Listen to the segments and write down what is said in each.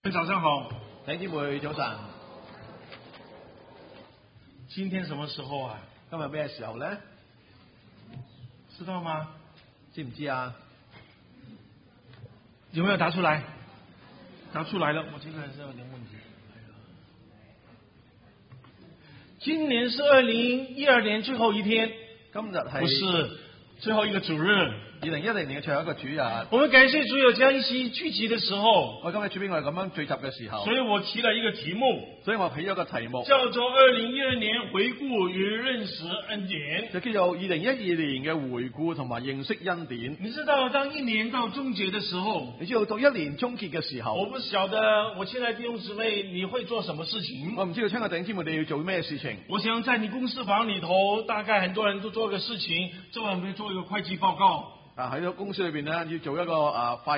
早上好， 弟兄姊妹早晨。 今天什麼時候啊？ 今日咩時候咧？ 知道嗎？ 知唔知啊？ 有沒有答出來？答出來了，我這個是有點問題。今年是2012年最後一天， 今日係不是最後一個主日。 2010年嘅最後一個主日。 我們感謝主有這樣一起聚集的時候。 我今日主俾我哋咁樣聚集嘅時候， 所以我提了一個題目， 所以我起咗個題目， 叫做2012年回顧與認識恩典， 就叫做2012年嘅回顧同埋認識恩典。 你知道當一年到終結的時候， 你知道到一年終結嘅時候， 我不曉得我親愛的弟兄姊妹你會做什麼事情。 我唔知道親愛弟兄姊妹你要做咩事情。 我想在你公司房裏頭，大概很多人都做個事情，就我們做一個會計報告。 喺個公司裏邊咧，要做一個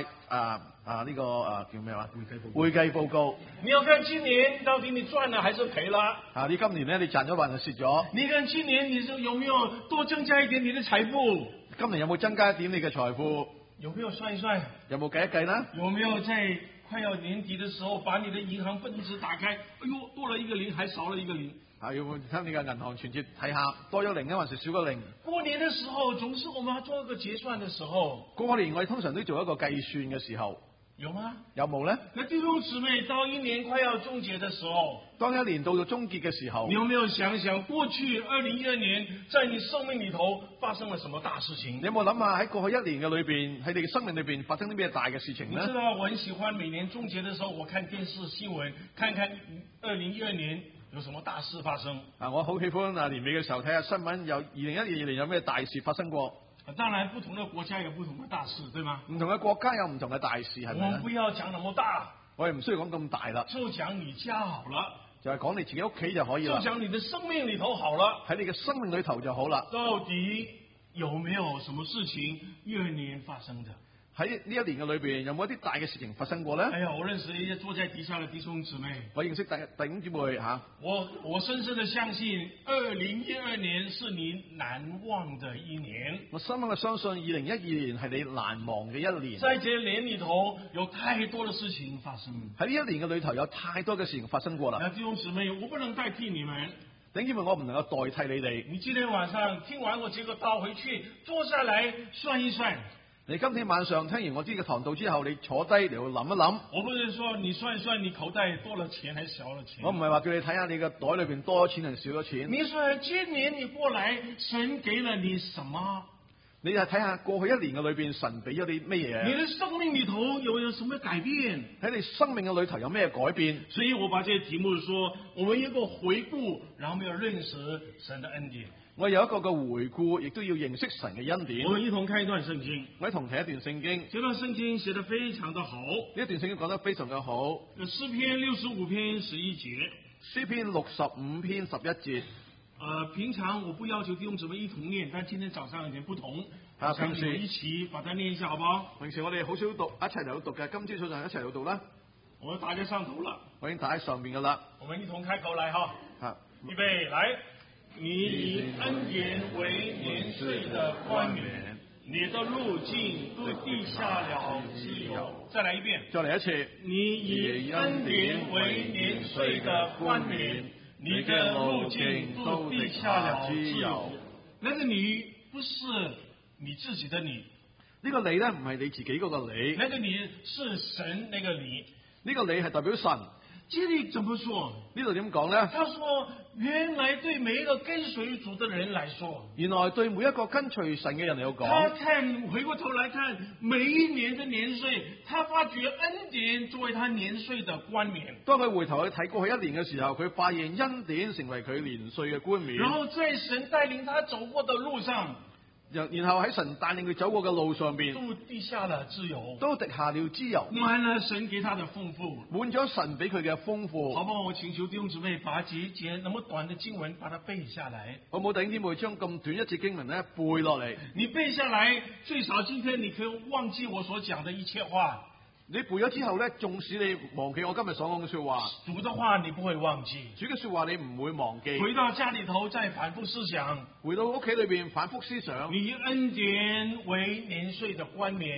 叫咩話？會計報告。 你要看今年到底你賺了還是賠了？ 你今年咧你賺咗還是蝕咗？ 你看今年你有沒有多增加一點你的財富？ 今年有冇增加一點你嘅財富？ 有沒有算一算？ 有冇計一計呢？ 有沒有在快要年底的時候，把你的銀行本子打開？哎呦，多了一個零，還少了一個零。 要唔聽你嘅銀行存折睇下，多咗零還是少個零？ 過年的時候，總是我們要做一個結算的時候。 過年我哋通常都做一個計算嘅時候， 有嗎？ 有冇呢？ 那弟兄姊妹，到一年快要終結的時候， 當一年到咗終結嘅時候， 你有沒有想想過去2012年在你生命裏頭發生了什麼大事情？ 你有冇諗下喺過去一年嘅裏邊，喺你嘅生命裏邊發生啲咩大嘅事情呢？ 你知道我很喜歡每年終結的時候，我看電視新聞，看看2012年有什麼大事發生。 我好喜歡年尾嘅時候睇下新聞，有2012年有咩大事發生過。 當然，不同的國家有不同的大事，對嗎？ 唔同嘅國家有唔同嘅大事，係咪？ 我們不要講那麼大， 我哋唔需要講咁大啦， 就講你家好了， 就係講你自己屋企就可以啦。 就講你的生命裏頭好了， 喺你嘅生命裏頭就好啦。 到底有沒有什麼事情12年發生的？ 喺呢一年嘅裏邊，有冇一啲大嘅事情發生過呢？ 哎呀，我認識一些坐在底下的弟兄姊妹， 我認識弟兄姊妹嚇。 我深深的相信2012年是你難忘的一年。 我深深嘅相信2012年係你難忘嘅一年。 在這年裏頭有太多的事情發生。 喺呢一年嘅裏頭有太多嘅事情發生過啦。 弟兄姊妹，我不能代替你們。 弟兄姊妹，我唔能夠代替你哋。 你今天晚上聽完我這個道回去，坐下來算一算。 你今天晚上聽完我呢個堂道之後，你坐低嚟去諗一諗。 我不是說你算一算你口袋多了錢還是少了錢。 我唔係話叫你睇下你個袋裏邊多咗錢定少咗錢。 你說今年你過來，神給了你什麼？ 你就睇下過去一年嘅裏邊，神俾咗你乜嘢？ 你的生命裏頭有什麼改變？ 喺你生命嘅裏頭有咩改變？ 所以我把這個題目說，我們一個回顧，然後我們要認識神的恩典。 我有一個嘅回顧，亦都要認識神嘅恩典。 我們一同看一段聖經。 我一同睇一段聖經。 這段聖經寫得非常的好。 呢一段聖經講得非常嘅好。 詩篇65篇11節。 詩篇65篇11節。 平常我不要求弟兄姊妹一同念，但今天早上有點不同。 平時一起把它念一下，好不好？ 平時我哋好少讀，一齊嚟讀嘅。今朝早上一齊嚟讀啦。 我打在上頭了。 我已經打喺上面噶啦。 我們一同開口來哈。預備來。你以恩典為年歲的冠冕，你的路徑都定下了基由。再來一遍。再來一次。你以恩典為年歲的冠冕，你的路徑都定下了基由。那個你不是你自己的你， 呢個你咧唔係你自己嗰個你， 那個你是神那個你， 呢個你係代表神。 這裏怎麼說？ 呢度點講咧？ 他說，原來對每一個跟隨主的人來說， 原來對每一個跟隨神嘅人嚟講， 他回過頭來看每一年的年歲，他發覺恩典作為他年歲的冠冕。 當佢回頭去睇過去一年嘅時候，佢發現恩典成為佢年歲嘅冠冕。 然後在神帶領他走過的路上， 然後喺神帶領佢走過嘅路上邊， 都滴下了脂油， 都滴下了脂油， 滿了神給他的豐富， 滿咗神俾佢嘅豐富。 好不好？我請求弟兄姊妹把幾節那麼短的經文把它背下來。 好冇？弟兄姊妹將咁短一節經文咧背落嚟。 你背下來，最少今天你可以忘記我所講的一切話。 你背咗之後咧，縱使你忘記我今日所講嘅說話， 主的話你不會忘記， 主嘅說話你唔會忘記。 回到家裏頭再反覆思想， 回到屋企裏邊反覆思想。 你以恩典為年歲的冠冕，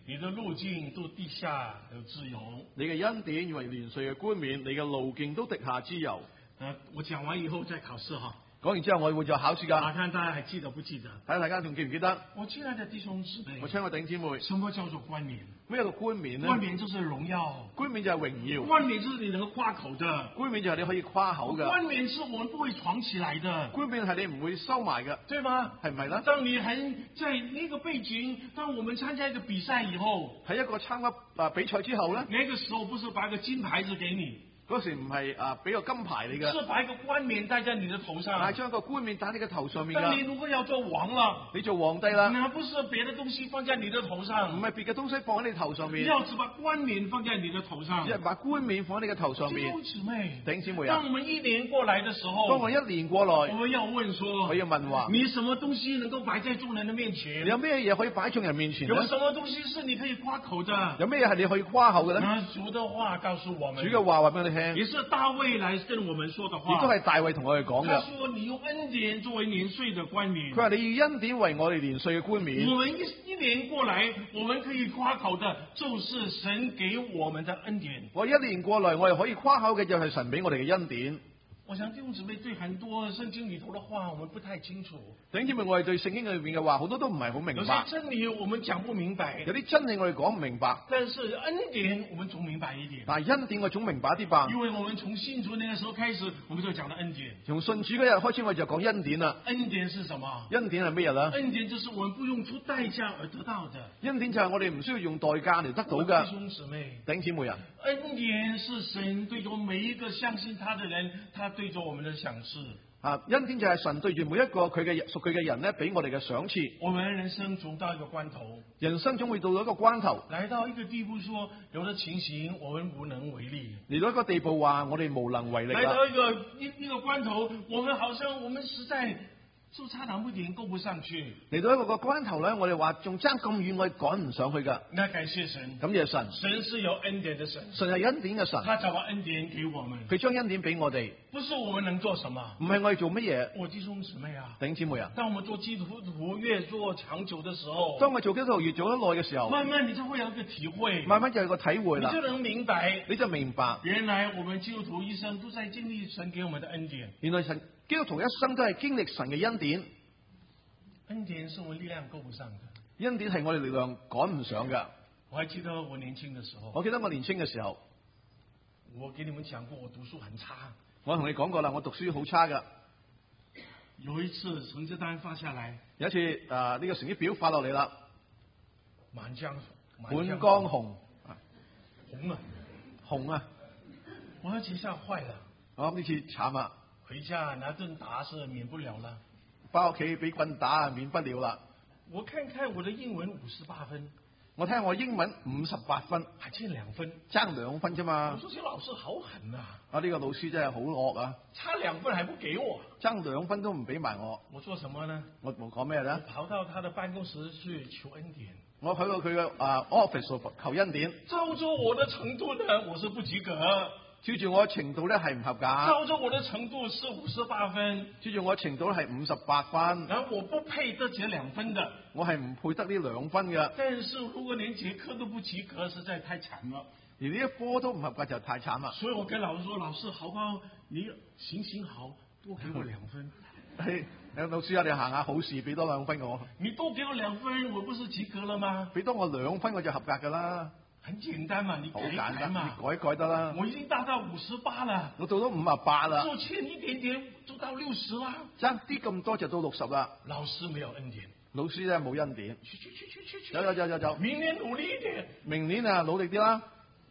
你的路徑到地下有自由。 你嘅恩典為年歲嘅冠冕，你嘅路徑都滴下之油。 我講完以後再考試哈。 講完之後我會再考試㗎。 看大家還記得不記得？ 睇下大家仲記唔記得？ 我親愛的弟兄姊妹， 我親愛的弟兄姊妹， 什麼叫做冠冕？ 咩叫冠冕呢？ 冠冕就是榮耀， 冠冕就係榮耀， 冠冕就是你能夠誇口的， 冠冕就係你可以誇口嘅， 冠冕是我們不會藏起來的， 冠冕係你唔會收埋嘅， 對嗎？ 係唔係咧？ 當你在那個背景，當我們參加一個比賽以後， 喺一個參加比賽之後咧， 那個時候不是把個金牌子給你。 嗰時唔係俾個金牌你嘅， 是把一個冠冕戴在你的頭上， 係將一個冠冕戴喺你嘅頭上面㗎。 當你如果要做王了， 你做皇帝啦， 那不是別的東西放在你的頭上， 唔係別嘅東西放喺你頭上面， 要只把冠冕放在你的頭上， 只係把冠冕放喺你嘅頭上面。 弟兄姊妹， 弟兄姊妹啊， 當我們一年過來的時候， 當我一年過來， 我們要問說， 我要問話， 你什麼東西能夠擺在眾人的面前？ 你有咩嘢可以擺喺眾人面前呢？ 有什麼東西是你可以誇口的？ 有咩嘢係你可以誇口嘅咧？ 那主的話告訴我們， 主嘅話話俾你聽， 也是大衛來跟我們說的話， 亦都係大衛同我哋講嘅。 他說你用恩典作為年歲的冠冕， 佢話你以恩典為我哋年歲嘅冠冕。 我們一年過來，我們可以誇口的，就是神給我們的恩典。 我一年過來，我哋可以誇口嘅就係神俾我哋嘅恩典。 我想弟兄姊妹對很多聖經裏頭的話，我們不太清楚。 弟兄姊妹，我哋對聖經裏面嘅話，好多都唔係好明白。 有些真理我們講不明白， 有啲真理我哋講唔明白。 但是恩典我們總明白一點。 但係恩典我總明白啲吧。 因為我們從信主那個時候開始，我們就講到恩典。 從信主嗰日開始，我就講恩典啦。 恩典是什麼？ 恩典係咩嘢咧？ 恩典就是我們不用出代價而得到的。 恩典就係我哋唔需要用代價嚟得到嘅。 弟兄姊妹， 弟兄姊妹啊， 恩典是神對着每一個相信他的人，他對着我們的賞賜。 恩典就係神對住每一個佢嘅屬佢嘅人咧，俾我哋嘅賞賜。 我們人生總到一個關頭， 人生總會到一個關頭， 來到一個地步說，說有的情形我們無能為力。 嚟到一個地步話，我哋無能為力啦。 來到一個關頭，我們好像我們實在就差那麼點，夠不上去。 嚟到一個關頭咧，我哋話仲爭咁遠，我哋趕唔上去噶。 那感謝神， 感謝神， 神是有恩典的神， 神係恩典嘅神， 他就把恩典給我們， 佢將恩典俾我哋， 不是我們能做什麼， 唔係我哋做乜嘢。 我弟兄姊妹啊， 弟兄姊妹啊， 當我們做基督徒越做長久的時候， 當我做基督徒越做得耐嘅時候， 慢慢你就會有一個體會， 慢慢就有個體會啦， 你就能明白， 你就明白， 原來我們基督徒一生都在經歷神給我們的恩典。 原來神基督徒一生都係經歷神嘅恩典。 恩典是我們力量夠不上的， 恩典係我哋力量趕唔上嘅。 我還記得我年輕的時候， 我記得我年輕嘅時候， 我給你們講過，我讀書很差。 我同你講過啦，我讀書好差噶。 有一次成績單發下來， 有一次呢個成績表發落嚟啦， 滿江紅紅啊， 紅啊！ 我喺學校壞了， 我呢次慘啊！ 回家拿頓打是免不了啦。 翻屋企俾棍打免不了啦。 我看看我的英文58分， 我睇下我英文58分， 還欠2分， 爭2分啫嘛。 我說這老師好狠啊！ 呢個老師真係好惡啊！ 差2分還不給我， 爭2分都唔俾埋我。 我做什麼呢？ 我講咩咧？ 我跑到他的辦公室去求恩典。 我去到佢嘅office 求恩典。 照着我的程度呢，我是不及格。 照住我嘅程度咧係唔合格。 照着我的程度是58分。 照住我嘅程度咧係58分。 然後我不配得這2分的。 我係唔配得呢2分嘅。 但是如果連節課都不及格，實在太慘了。 而呢一科都唔合格就太慘啦。 所以我跟老師說：老師，好不好？你行好，多給我2分。 老師啊，你行下好事，俾多2分我。 你多給我2分，我不是及格了嗎？ 俾多我2分我就合格噶啦。 很簡單嘛，你改一改嘛， 你改得啦。 我已經達到58啦， 我到咗58啦， 就欠一點點就到60啦， 爭啲咁多就到60啦。 老師沒有恩典， 老師咧冇恩典。 去， 走。 明年努力一點。 明年啊，努力啲啦。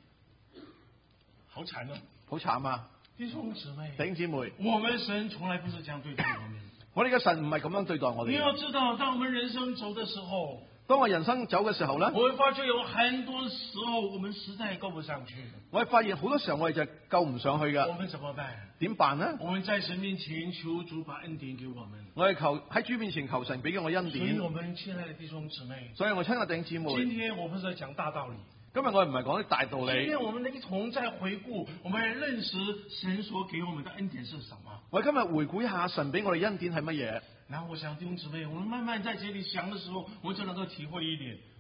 好慘啊！ 好慘啊！ 弟兄姊妹， 弟兄姊妹， 我們神從來不是這樣對待我們。 我哋嘅神唔係咁樣對待我哋。 你要知道，當我們人生走的時候， 當我人生走嘅時候咧， 我會發覺有很多時候我們實在夠不上去。 我會發現好多時候我哋就夠唔上去㗎。 我們怎麼辦？ 點辦呢？ 我們在神面前求主把恩典給我們。 我哋喺主面前求神俾我恩典。 所以我們親愛的弟兄姊妹， 所以我親愛的弟兄姊妹， 今天我不是在講大道理。 今日我唔係講啲大道理。 今天我們一同再回顧，我們來認識神所給我們的恩典是什麼。 我今日回顧一下神俾我哋恩典係乜嘢。 然後我想弟兄姊妹，我們慢慢在這裏想的時候，我就能夠體會一點。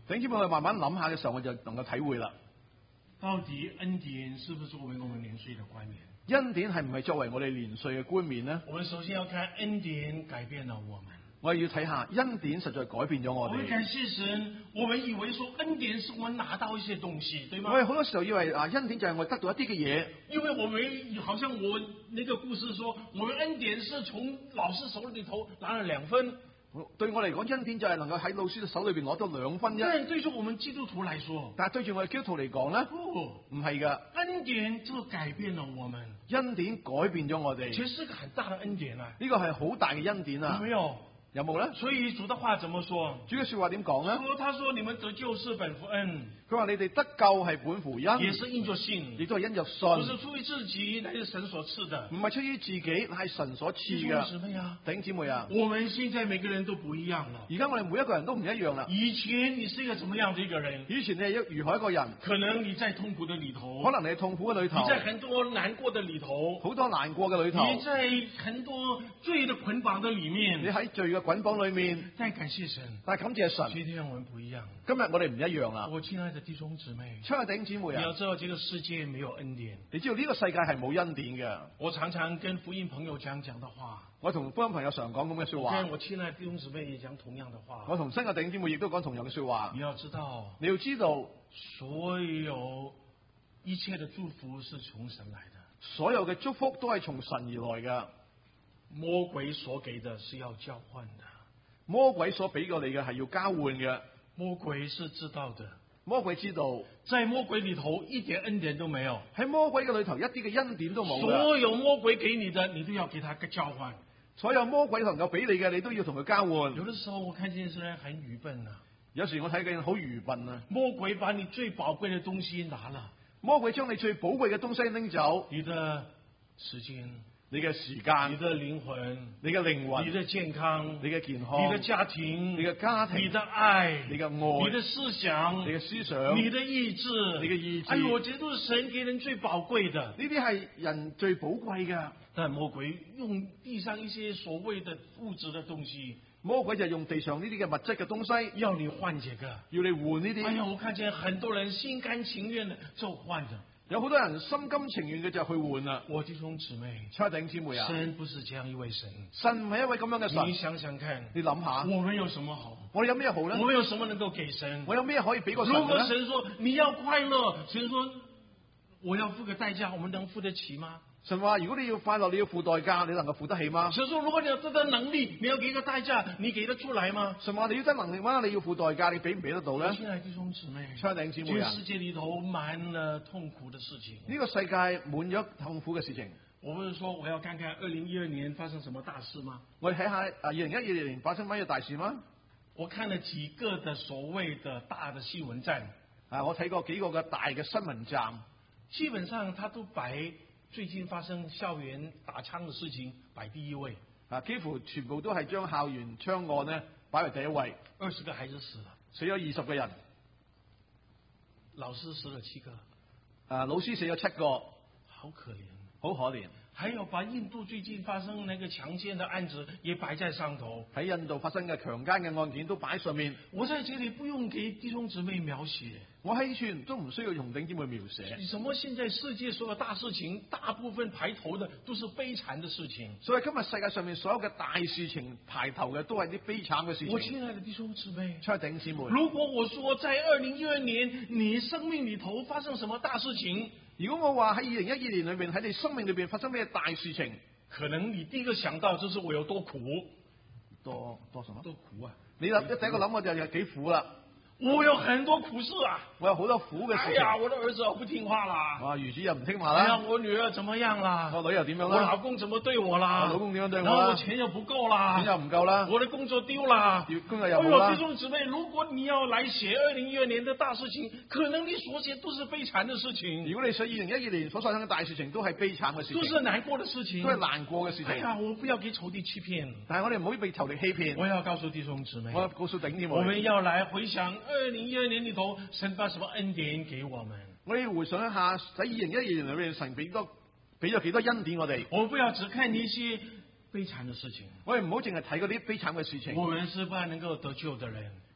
弟兄姊妹，我哋慢慢諗下嘅時候，我就能夠體會啦。 到底恩典是不是作為我們年歲的冠冕？ 恩典係唔係作為我哋年歲嘅冠冕呢？ 我們首先要看恩典改變了我們。 我哋要睇下恩典實在改變咗我我們哋。 感謝神，我們以為說恩典是我們拿到一些東西，對嗎？ 我哋好多時候以為恩典就係我哋得到一啲嘅嘢， 因為我們好像我那個故事說，我們恩典是從老師手裏頭拿了2分。 對我嚟講，恩典就係能夠喺老師嘅手裏邊攞到2分啫。 但對住我們基督徒來說， 但係對住我哋基督徒嚟講咧，唔係噶。 恩典就改變了我們， 恩典改變咗我哋， 其實是個很大的恩典啊！ 呢個係好大嘅恩典啊！ 有沒有？ 有冇咧？ 所以主的話怎麼說？ 主嘅說話點講咧？ 他說你們得救是本乎恩， 佢話你哋得救係本乎恩， 也是因着信， 亦都係因着信， 不是出於自己，乃是神所賜的。 唔係出於自己，係神所賜嘅。弟兄姊妹啊， 我們現在每個人都不一樣了。 而家我哋每一個人都唔一樣啦。 以前你是一個怎麼樣的一個人？ 以前你係如何一個人？ 可能你在痛苦的裏頭， 可能你係痛苦嘅裏頭， 你在很多難過的裏頭， 好多難過嘅裏頭， 你在很多罪的捆綁的裏面， 你喺罪嘅捆綁裏面。 但感謝神， 但係感謝神， 今天我們不一樣。 今日我哋唔一樣啦。 我親愛的弟兄姊妹， 親愛的弟兄姊妹啊， 你要知道這個世界沒有恩典。 你知道呢個世界係冇恩典嘅。 我常常跟福音朋友講的話， 我同福音朋友常講咁嘅說話。 跟我親愛的弟兄姊妹也講同樣的話。 我同新嘅弟兄姊妹亦都講同樣嘅說話。 你要知道，所有一切的祝福是從神來的， 所有嘅祝福都係從神而來嘅。 魔鬼所給的是要交換的。 魔鬼所俾過你嘅係要交換嘅。 魔鬼是知道的， 魔鬼知道， 在魔鬼裏頭一點恩典都沒有。 喺魔鬼嘅裏頭一啲嘅恩典都冇。 所有魔鬼給你的，你都要給他個交換。 所有魔鬼能夠俾你嘅，你都要同佢交換。 有的時候我看見這些人很愚笨啊， 有時我睇見好愚笨啊。 魔鬼把你最寶貴的東西拿了， 魔鬼將你最寶貴嘅東西拎走， 你的時間。 你嘅時間， 你的靈魂， 你嘅靈魂， 你的健康， 你嘅健康， 你的家庭， 你嘅家庭， 你的愛， 你嘅愛， 你的思想， 你嘅思想， 你的意志， 你嘅意志。 哎，我覺得都是神給人最寶貴的。 呢啲係人最寶貴嘅。 但魔鬼用地上一些所謂的物質的東西， 魔鬼就用地上呢啲嘅物質嘅東西， 要你換這個， 要你換呢啲。 哎呀，我看見很多人心甘情願的就換的。 有好多人心甘情願嘅就去換啦。 我弟兄姊妹， 親愛弟兄姊妹啊， 神不是這樣一位神， 神唔係一位咁樣嘅神。 你想想看， 你諗下， 我們有什麼好？ 我哋有咩好咧？ 我們有什麼能夠給神？ 我有咩可以俾個神咧？ 如果神說你要快樂，神說我要付個代價，我們能付得起嗎？ 神話如果你要快樂，你要付代價，你能夠付得起嗎？ 神說如果你有這個能力，你要給個代價，你給得出來嗎？ 神話你要得能力嗎？你要付代價，你俾唔俾得到咧？ 親愛的弟兄姊妹， 親愛的弟兄姊妹啊， 這個世界裏頭滿了痛苦的事情。 呢個世界滿咗痛苦嘅事情。 我不是說我要看看2012年發生什麼大事嗎？ 我哋睇下2012年發生乜嘢大事嗎？ 我看了幾個的所謂的大的新聞站， 我睇過幾個嘅大嘅新聞站， 基本上他都擺最近發生校園打槍的事情擺第一位， 幾乎全部都係將校園槍案呢擺為第一位。 20個孩子死了， 死咗20個人， 老師死了7個， 老師死咗7個， 好可憐， 好可憐。 還有把印度最近發生那個強姦的案子也擺在上頭， 喺印度發生嘅強姦嘅案件都擺喺上面。 我在這裏不用給弟兄姊妹描寫， 我喺處都唔需要用弟兄姊妹描寫。 什麼現在世界所有大事情，大部分排頭的都是悲慘的事情。 所以今日世界上面所有嘅大事情排頭嘅都係啲悲慘嘅事情。 我親愛的弟兄姊妹， 親愛的弟兄姊妹， 如果我說在2012年你生命裏頭發生什麼大事情， 如果我話喺2012年裏面喺你生命裏邊發生咩大事情， 可能你第一個想到就是我有多苦， 多什麼？ 多苦啊！ 你第一個諗我就係幾苦啦。 我有很多苦事啊！ 我有好多苦嘅事情。 哎呀，我的兒子不聽話啦！ 兒子又唔聽話啦！ 哎呀，我女兒怎麼樣啦？ 我女又點樣啦？ 我老公怎麼對我啦？ 我老公點樣對我啦？ 然後我錢又不夠啦！ 錢又唔夠啦！ 我的工作丟啦！ 工作又冇啦！ 弟兄姊妹，如果你要來寫2012年的大事情，可能你所寫都是悲慘的事情。 如果你寫2012年所發生嘅大事情都係悲慘嘅事情， 都是難過的事情， 都係難過嘅事情。 哎呀，我不要給仇敵欺騙， 但係我哋唔好被仇敵欺騙。 我要告訴弟兄姊妹， 我要告訴弟兄姊妹， 我們要來回想2012年裏頭神把什麼恩典給我們。 我哋要回想一下喺2012年裏面神俾咗幾多恩典我哋。 我們不要只看一些悲慘的事情， 我哋唔好淨係睇嗰啲悲慘嘅事情。 我們是不能夠得救的人，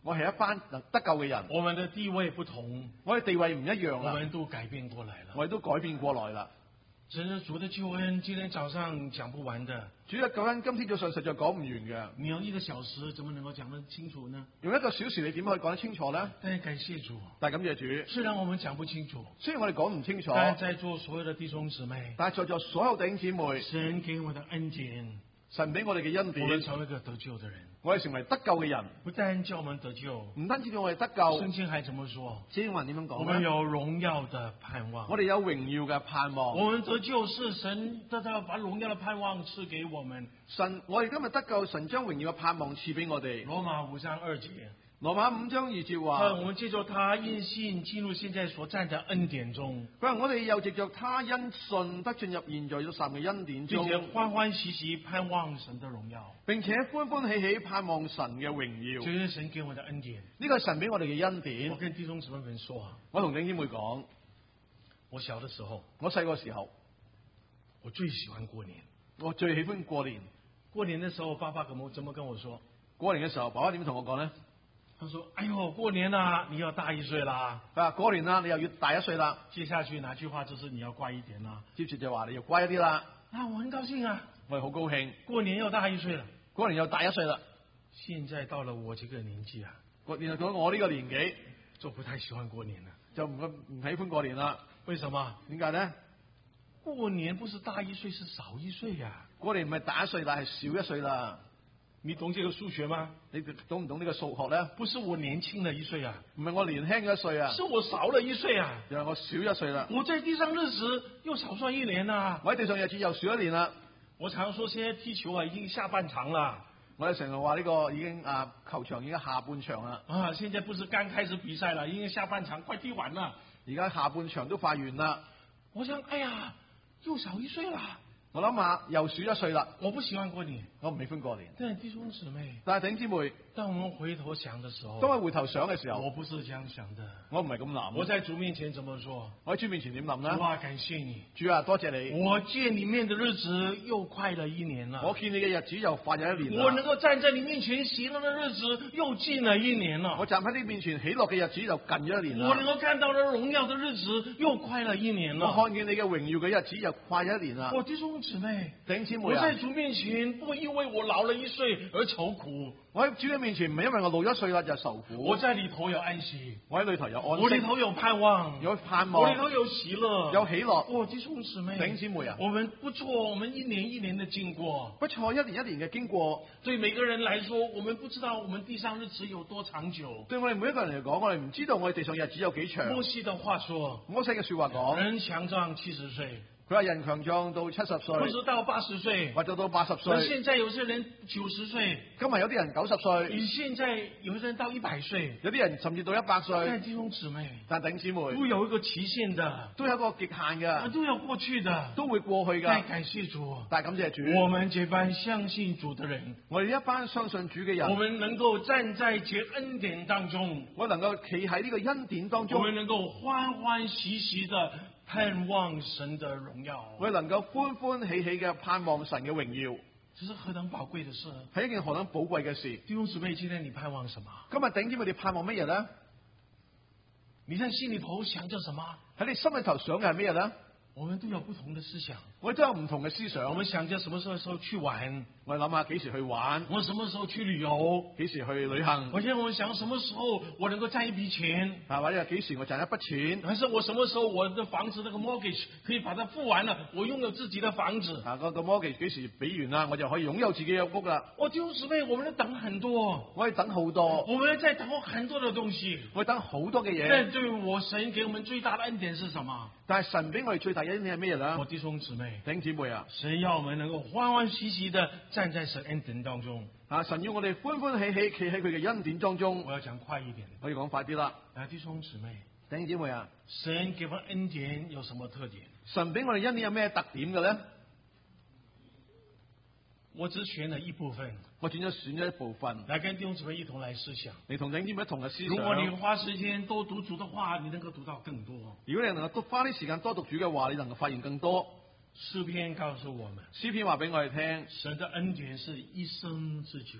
我係一班得救嘅人， 我們的地位不同， 我哋地位唔一樣啦， 我們都改變過來了。 我哋都改變過來啦。 真是主的救恩，今天早上講不完的。 主嘅救恩今天早上實在講唔完嘅。 你用1個小時，怎麼能夠講得清楚呢？ 用1個小時你點可以講得清楚呢？ 但感謝主， 但係感謝主。 雖然我們講不清楚， 雖然我哋講唔清楚， 但在座所有的弟兄姊妹， 但係在座所有弟兄姊妹， 神給我的恩典， 神俾我哋嘅恩我們典， 成為一個得救的人。 我哋成為得救嘅人， 不但叫我們得救， 唔單止叫我哋得救， 聖經還怎麼說？ 聖經話點樣講我們有榮耀的盼望。 我哋有榮耀嘅盼望。 我們得救是神得到把榮耀的盼望賜給我們。 我哋今日得救，神將榮耀嘅盼望賜俾我哋。 羅馬5章2節。 羅馬5章2節話， 我們借着他因信進入現在所站的恩典中。 佢話我哋又藉着他因信得進入現在所站嘅恩典中， 並且歡歡喜喜盼望神的榮耀， 並且歡歡喜喜盼望神嘅榮耀。 這是神給我的恩典。 呢個係神俾我哋嘅恩典。 我跟弟兄姊妹們說， 我同弟兄姊妹講， 我小的時候， 我細個時候， 我最喜歡過年。 我最喜歡過年。 過年的時候，爸爸怎麼跟我說？ 過年嘅時候，爸爸點同我講呢？ 他說：哎呦，過年啦，你要大1歲啦。 過年啦，你又要大1歲啦。 接下去哪句話就是你要乖一點啦。 接住就話你要乖一啲啦。 啊，我很高興啊， 我係好高興。 過年又大1歲了。 過年又大1歲啦。 現在到了我這個年紀啊， 原來到我呢個年紀就不太喜歡過年了， 就唔喜歡過年啦。 為什麼？ 點解呢？ 過年不是大1歲，是少1歲呀。 過年唔係大1歲，但係少1歲啦。 你懂這個數學嗎？ 你懂唔懂呢個數學呢？ 不是我年輕了1歲啊， 唔係我年輕咗1歲啊， 是我少了1歲啊。 原來我少1歲啦。 我在地上日子又少算1年啦。 我喺地上日子又少1年啦。 我常說，現在踢球啊，已經下半場啦。 我哋成日話呢個已經球場已經下半場啦。 啊，現在不是剛開始比賽啦，已經下半場快踢完啦。 而家下半場都快完啦。 我想，哎呀，又少1歲啦。 我諗下又少1歲啦。 我不喜歡過年， 我唔喜歡過年。 但弟兄姊妹， 但係弟兄姊妹， 當我們回頭想的時候， 當我回頭想嘅時候， 我不是這樣想的。 我唔係咁諗。 我在主面前怎麼說？ 我喺主面前點諗呢？ 主啊，感謝你。 主啊，多謝你。 我見你面的日子又快了1年了。 我見你嘅日子又快咗1年啦。 我能夠站在你面前喜樂的日子又近了1年了。 我站喺你面前喜樂嘅日子就近咗1年啦。 我能夠看到了榮耀的日子又快了1年了。 我看見你嘅榮耀嘅日子又快咗1年啦。 我弟兄姊妹， 我在主面前不因為我老了1歲而愁苦。 我喺主嘅面前唔係因為我老1歲啦就受苦。 我在裏頭有安息， 我喺裏頭有安息。 我裏頭有盼望， 有盼望。 我裏頭有喜樂， 有喜樂。 我弟兄姊妹，我們不錯，我們1年1年的經過， 不錯1年1年嘅經過。 對每個人來說，我們不知道我們地上日子有多長久。 對我哋每一個人嚟講，我哋唔知道我哋地上日子有幾長。 摩西的話說， 摩西嘅說話講， 人強壯70歲。 佢話人強壯到70歲， 或者到80歲， 或者到80歲。 現在有些人90歲， 今日有啲人90歲， 現在有些人到100歲， 有啲人甚至到100歲。 但弟兄姊妹， 但弟兄姊妹都有一個期限的， 都有一個極限嘅， 都要過去的， 都會過去嘅。 但感謝主， 但感謝主， 我們這班相信主的人， 我哋一班相信主嘅人， 我們能夠站在這恩典當中， 我能夠企喺呢個恩典當中， 我們能夠歡歡喜喜的盼望神的榮耀， 我哋能夠歡歡喜喜嘅盼望神嘅榮耀， 這是何等寶貴的事， 係一件何等寶貴嘅事。 弟兄姊妹，今天你盼望什麼？ 今日頂尖，你盼望乜嘢呢？ 你在心裏頭想着什麼？ 喺你心裏頭想嘅係乜嘢呢？ 我們都有不同的思想， 我哋都有唔同嘅思想。 我們想着什麼時候去玩， 我哋諗下幾時去玩， 我什麼時候去旅遊， 幾時去旅行。 或者我想什麼時候我能夠賺一筆錢， 或者幾時我賺一筆錢， 還是我什麼時候我的房子那個 mortgage 可以把它付完了，我擁有自己的房子。 個 mortgage 幾時俾完啦，我就可以擁有自己嘅屋啦。 弟兄姊妹，我們要等很多， 我哋等好多， 我們要再等很多的東西， 我哋等好多嘅嘢。 但對我神給我們最大的恩典是什麼？ 但係神俾我哋最大嘅恩典係咩咧？ 弟兄姊妹， 弟兄姊妹啊， 神要我們能夠歡歡喜喜的站在神恩典當中。 神要我哋歡歡喜喜企喺佢嘅恩典當中。 我要講快一點， 我要講快啲啦。 弟兄姊妹， 弟兄姊妹啊， 神給我們恩典有什麼特點？ 神俾我哋恩典有咩特點嘅咧？ 我只選了一部分， 我選咗一部分， 來跟弟兄姊妹一同來思想。 你同弟兄姊妹一同嘅思想。 如果你花時間多讀主的話，你能夠讀到更多。 如果你能夠花啲時間多讀主嘅話，你能夠發現更多。 詩篇告訴我們， 詩篇話俾我哋聽， 神的恩典是一生之久。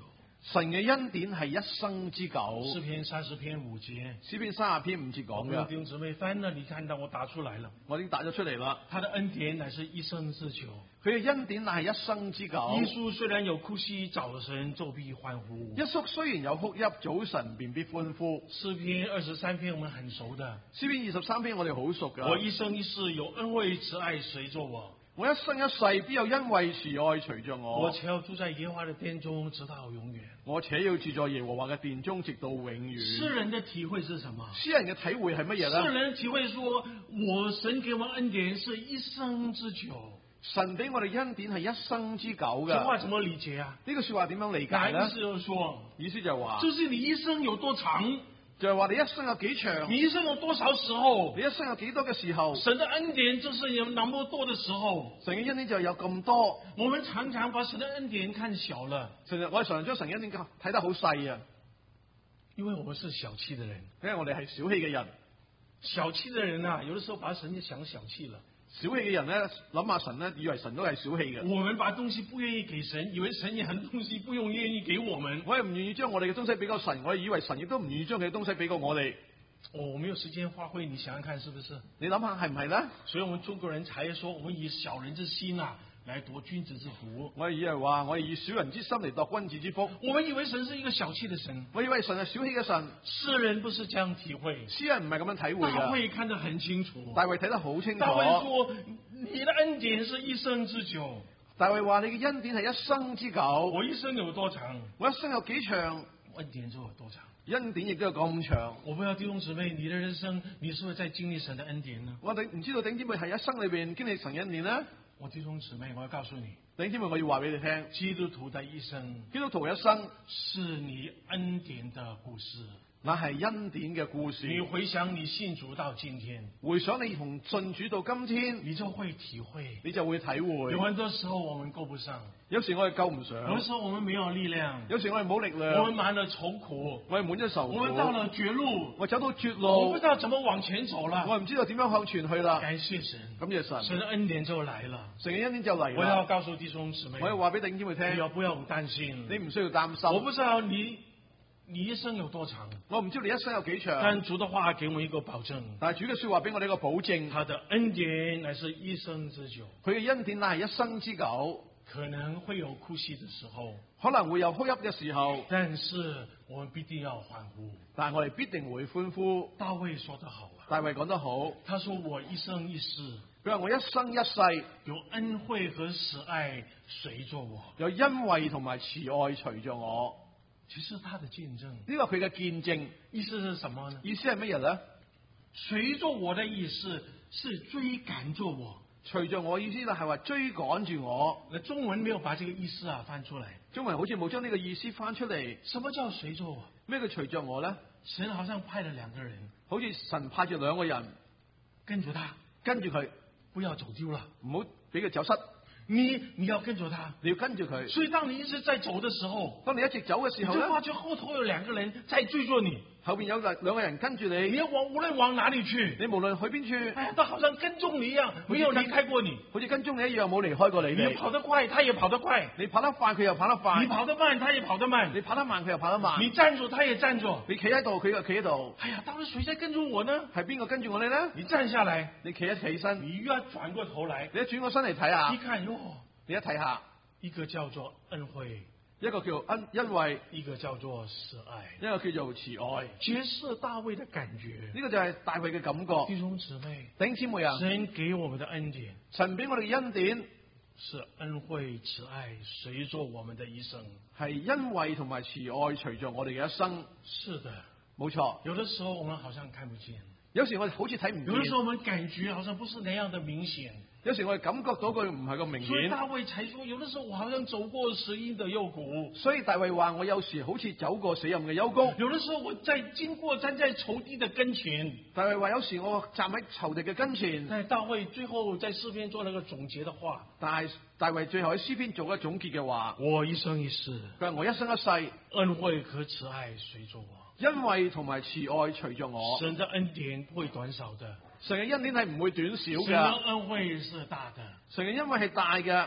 神嘅恩典係一生之久。 詩篇30篇5節， 詩篇30篇5節講嘅。 弟兄姊妹翻了，你看到我打出來了， 我已經打咗出嚟啦。 他的恩典乃是一生之久。 佢嘅恩典乃係一生之久。 耶穌雖然有哭泣，早晨就必歡呼。 耶穌雖然有哭泣，早晨便必歡呼。 詩篇23篇我們很熟的。 詩篇23篇我哋好熟噶。 我一生一世有恩惠慈愛隨着我。 我一生一世必有恩惠慈愛隨着我。 我且要住在耶和華的殿中，直到永遠。 我且要住在耶和華嘅殿中，直到永遠。 詩人的體會是什麼？ 詩人嘅體會係乜嘢咧？ 詩人體會說，我神給我恩典是一生之久。 神俾我哋恩典係一生之久嘅。 這話怎麼理解啊？ 呢個說話點樣理解咧？ 意思就是說， 意思就係話， 就是你一生有多長， 就係話你一生有幾長， 你一生有多少時候， 你一生有幾多嘅時候， 神的恩典就是有那麼多的時候。 神嘅恩典就有咁多。 我們常常把神的恩典看小了， 我哋常常將神嘅恩典睇得好細啊， 因為我們是小氣的人。 因為我哋係小氣嘅人。 小氣的人啊，有的時候把神就想小氣了。 小氣嘅人咧，諗下神咧，以為神都係小氣嘅。 我們把東西不願意給神，以為神也很多東西不用願意給我們。 我哋唔願意將我哋嘅東西俾個神，我哋以為神亦都唔願意將佢嘅東西俾過我哋。 我沒有時間發揮，你想想看，是不是？ 你諗下係唔係咧？ 所以我們中國人才說，我們以小人之心啊，來奪君子之福。 我哋以為話，我哋以小人之心嚟奪君子之福。 我們以為神是一個小氣的神， 我以為神係小氣嘅神。 詩人不是這樣體會， 詩人唔係咁樣體會嘅。 大衛看得很清楚。 大衛睇得好清楚。 大衛說：你的恩典是一生之久。 大衛話：你嘅恩典係一生之久。 我一生有多長？ 我一生有幾長？ 恩典就有多長？ 恩典亦都有咁長。 我不知道弟兄姊妹，你的人生，你是不是在經歷神的恩典呢？ 我哋唔知道弟兄姊妹係一生裏邊經歷神恩典呢？ 我弟兄姊妹，我要告訴你， 弟兄姊妹，我要話俾你聽， 基督徒的一生， 基督徒一生是你恩典的故事。 那係恩典嘅故事。 你回想你信主到今天， 回想你從信主到今天， 你就會體會， 你就會體會。 有很多時候我們夠不上， 有時我哋救唔上， 有時候我們沒有力量， 有時我哋冇力量， 我們滿了愁苦， 我哋滿咗愁苦， 我們到了絕路， 我走到絕路， 我不知道怎麼往前走了， 我唔知道點樣向前去啦。 感謝神， 感謝神， 神的恩典就來了， 神嘅恩典就嚟啦。 我要告訴弟兄姊妹， 我要話俾弟兄姊妹聽， 不要擔心， 你唔需要擔心。 我不知道你一生有多長， 我唔知道你一生有幾長， 但主的話給我一個保證， 但係主嘅說話俾我哋一個保證， 他的恩典乃是一生之久， 佢嘅恩典乃係一生之久。 可能會有哭泣的時候， 可能會有哭泣嘅時候， 但是我們必定要歡呼， 但係我哋必定會歡呼。 大衛說得好啊， 大衛講得好， 他說我一生一世， 佢話我一生一世有恩惠和慈愛隨着我， 有恩惠同埋慈愛隨着我。 其實他的見證， 呢個佢嘅見證， 意思是什麼呢？ 意思係乜嘢咧？ 隨着我的意思是追趕着我， 隨着我意思就係話追趕住我。 那中文沒有把這個意思啊翻出來， 中文好似冇將呢個意思翻出嚟。 什麼叫隨着我？ 咩叫隨着我咧？ 神好像派了兩個人， 好似神派住兩個人跟住他， 跟住佢， 不要走丟了， 唔好俾佢走失。 你要跟着他， 你要跟住佢。 所以當你一直在走的時候， 當你一直走嘅時候咧， 你就發覺後頭有兩個人在追着你， 後邊有兩個人跟住你。 你要無論往哪裏去， 你無論去邊處， 哎呀，他好像跟蹤你一樣，沒有離開過你， 好似跟蹤你一樣，冇離開過你。 你跑得快，他也跑得快； 你跑得快，佢又跑得快； 你跑得慢，他也跑得慢； 你跑得慢，佢又跑得慢； 你站住，他也站住； 你企喺度，佢又企喺度。 哎呀，到底誰在跟住我呢？ 係邊個跟住我哋咧？ 你站下來， 你企一起身， 你又要轉過頭來， 你一轉個身嚟睇下， 一看喲， 你一睇下， 一個叫做恩惠， 一個叫恩惠， 一個叫做慈愛， 一個叫做慈愛， 揭示大衛的感覺。 呢個就係大衛嘅感覺。 弟兄姊妹， 弟兄姊妹啊， 神給我們的恩典， 神俾我哋嘅恩典是恩惠慈愛隨着我們的一生， 係恩惠同埋慈愛隨着我哋嘅一生。 是的， 冇錯。 有的時候我們好像看不見， 有時我哋好似睇唔見， 有的時候我們感覺好像不是那樣的明顯。 有時我哋感覺到佢唔係咁明顯， 所以大衛才說，有的時候我好像走過死蔭的幽谷。 所以大衛話我有時好似走過死蔭嘅幽谷， 有的時候我站在仇敵的跟前。 大衛話有時我站喺仇敵嘅跟前。 但大衛最後在詩篇做了個總結的話， 但係大衛最後喺詩篇做咗總結嘅話， 我一生一世， 佢話我一生一世恩惠和慈愛隨着我， 恩惠同埋慈愛隨着我。 神的恩典不會短少的， 神嘅恩典係唔會短少嘅， 神的恩惠是大的， 神嘅恩惠係大嘅。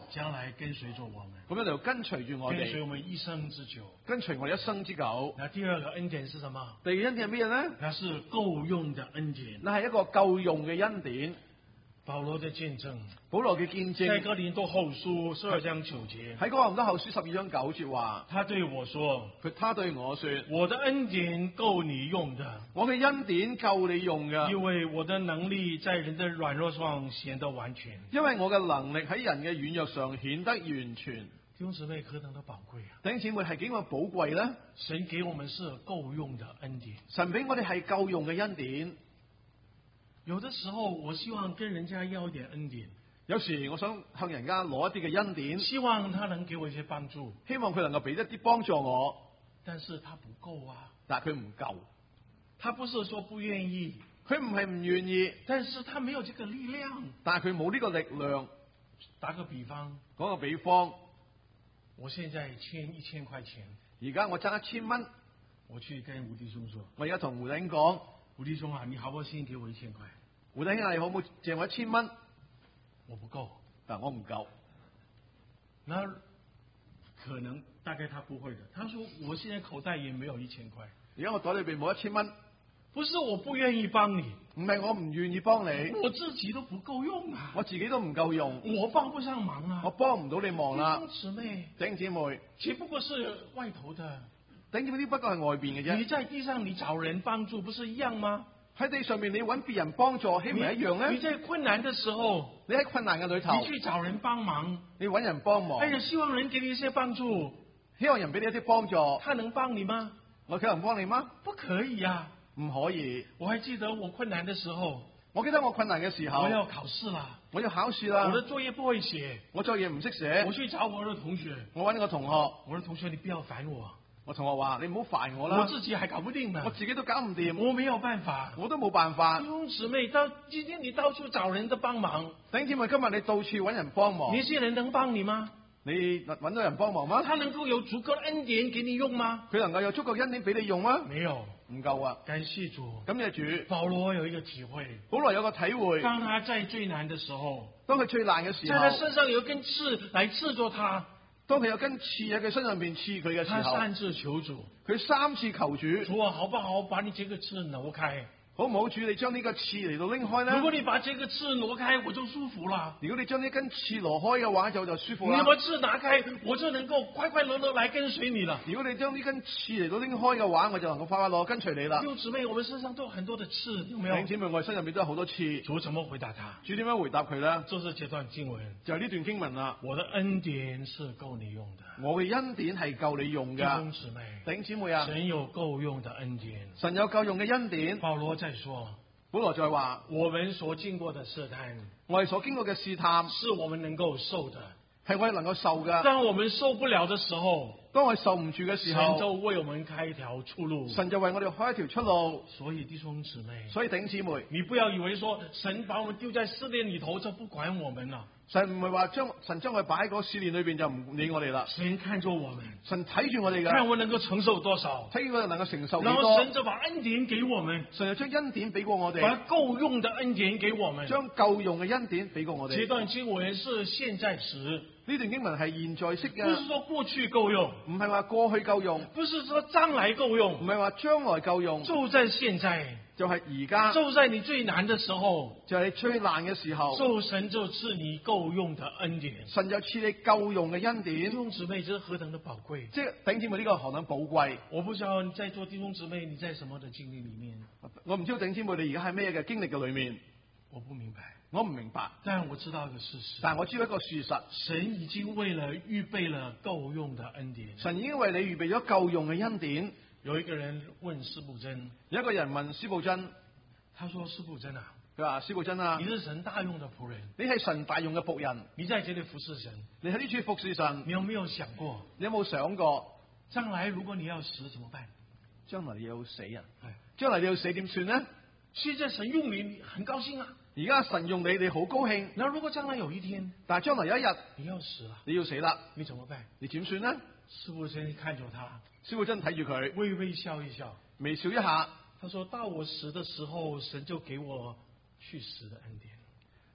將來跟隨着我們， 咁樣就跟隨住我跟隨哋， 我們一生之久。 跟隨我哋一生之久。 那第二個恩典是什麼？ 第二個恩典係咩咧？ 那是夠用的恩典。 那係一個夠用嘅恩典。 保羅的見證， 保羅嘅見在證哥林多後書12章9節， 喺哥林多後書12章9節話， 他對我說： 他對我說， 我的恩典夠你用的， 我嘅恩典夠你用㗎， 因為我的能力在人的軟弱上顯得完全。 因為我嘅能力喺人嘅軟弱上顯得完全。 弟兄姊妹何等的寶貴啊！ 弟兄姊妹係幾咁寶貴咧？ 神給我們是夠用的恩典。 神俾我哋係夠用嘅恩典。 有的時候，我希望跟人家要一點恩典， 有時我想向人家攞一啲嘅恩典， 希望他能給我一些幫助， 希望佢能夠俾一啲幫助我， 但是他不夠啊。 但係佢唔夠。 他不是說不願意， 佢唔係唔願意， 但是他沒有這個力量。 但係佢冇呢個力量。 打個比方， 講個比方， 我現在欠1000塊錢， 而家我爭1000蚊， 我去跟胡弟兄說， 我而家同胡弟兄講， 胡弟兄啊，你好不好先給我1000塊？ 胡弟兄啊，你可唔可以借我1000蚊？ 我不夠， 但我唔夠。 那可能大概他不會的。他說我現在口袋也沒有1000塊。 而家我袋裏邊冇1000蚊， 不是我不願意幫你， 唔係我唔願意幫你， 我自己都不夠用啊， 我自己都唔夠用， 我幫不上忙啊。 我幫唔到你忙啦。 弟兄姊妹， 弟兄姊妹， 只不過是外頭的， 弟兄姊妹，呢不過係外邊嘅你啫。 在地上你找人幫助，不是一樣嗎？ 喺地上面你揾別人幫助，豈唔係一樣你咧？ 在困難的時候， 你喺困難嘅裏頭你，去找人幫忙， 你揾人幫忙哎，呀，希望人給你一些幫助， 希望人俾你一啲幫助， 他能幫你嗎？ 我佢能幫你嗎？ 不可以啊！ 唔可以。 我還記得我困難的時候， 我記得我困難嘅時候， 我要考試啦， 我要考試啦， 我的作業不會寫， 我作業唔識寫我，去找我的同學， 我揾個同學， 我說同學你不要煩我， 我同學話你唔好煩我啦， 我自己還搞不定呢我，自己都搞唔掂， 我沒有辦法。 我都冇辦法弟。兄姊妹，今天你到處找人的幫忙， 弟兄姊妹，今日你到處揾人幫忙， 那些人能幫你嗎？ 你揾到人幫忙嗎？ 他能夠有足夠的恩典給你用嗎？ 佢能夠有足夠恩典俾你用嗎？ 沒有。 唔夠啊！ 感謝主， 感謝主。 保羅有一個體會， 保羅有個體會， 當他在最難的時候， 當佢最難嘅時在他候， 身上有一根刺來刺着他， 當佢有根刺喺佢身上邊刺佢嘅時候， 他3次求主， 佢3次求主， 主啊，好不好把你這個刺挪開？ 好唔好主你將呢個刺嚟到拎開咧？ 如果你把這個刺挪開，我就舒服了。 如果你將呢根刺挪開嘅話，就舒服你啦。 把刺拿開，我就能夠快快樂樂來跟隨你了。 如果你將呢根刺嚟到拎開嘅話，我就能夠快快樂樂跟隨你啦弟。兄姊妹，我們身上都有很多的刺，有沒有弟兄？姊妹，我身入面都有好多刺。 主怎麼回答他？ 主點樣回答佢咧？ 就是這段經文， 就係呢段經文啦。 我的恩典是夠你用的。 我嘅恩典係夠你用弟噶兄，姊妹， 弟兄姊妹啊， 神有夠用的恩典。 神有夠用嘅恩典。 保羅在說， 保羅再話， 我們所經過的試探， 我哋所經過嘅試探是我們能夠受的。 係我哋能夠受噶。 當我們受不了的時候， 當我哋受唔住嘅時神就候， 為我們開一條出路。 神就為我哋開一條出路。 所以弟兄姊妹， 所以弟兄姊妹， 你不要以為說神把我們丟在試煉裏頭就不管我們了。 神唔係話神將我哋擺喺個試煉裏邊就唔理我哋啦。 神看着我們， 神睇住我哋噶， 看我能夠承受多少， 睇住我哋能夠承受幾然後多。 神就把恩典給我們， 神就將恩典俾過我把哋， 夠用的恩典給我們。 將夠用嘅恩典俾過我這哋。 段經文是現在時， 呢段經文係現在式不是嘅， 說過去夠用， 唔係話過去夠用， 不是說將來夠唔用， 係話將來夠用， 就在現在， 就係而家， 就在你最難的時候， 就係你最難嘅時候， 神就賜你夠用的恩典。 神就賜你夠用嘅恩弟典。 兄姊妹，這何等的寶貴！ 即係弟兄姊妹呢個何等寶貴？ 我不知道你在座弟兄姊妹你在什麼的經歷裏面， 我唔知道弟兄姊妹你而家喺咩嘅經歷嘅裏面， 我不明白， 我唔明白。 但我知道一個事實， 但我知道一個事實， 神已經為了預備了夠用的恩典。 神已經為你預備咗夠用嘅恩典。 有一個人問司布真， 有一個人問司布真， 他說：司布真啊， 佢話司布真啊你，是神大用的僕人， 你係神大用嘅僕人， 你在這裏服侍神， 你喺呢處服侍神， 你有沒有想過， 你有冇想過將來如果你要死怎麼辦？ 將來你要死啊？ 哎， 將來你要死點算呢？ 現在神用你，你很高興啊。 而家神用你，你好高興。 那如果將來有一天但係將來有一日你要死了， 你要死啦， 你怎麼辦？ 你點算呢？ 司布真看着他， 司布真睇住佢， 微微笑一笑， 微笑一下。 他說到我死的時候，神就給我去死的恩典。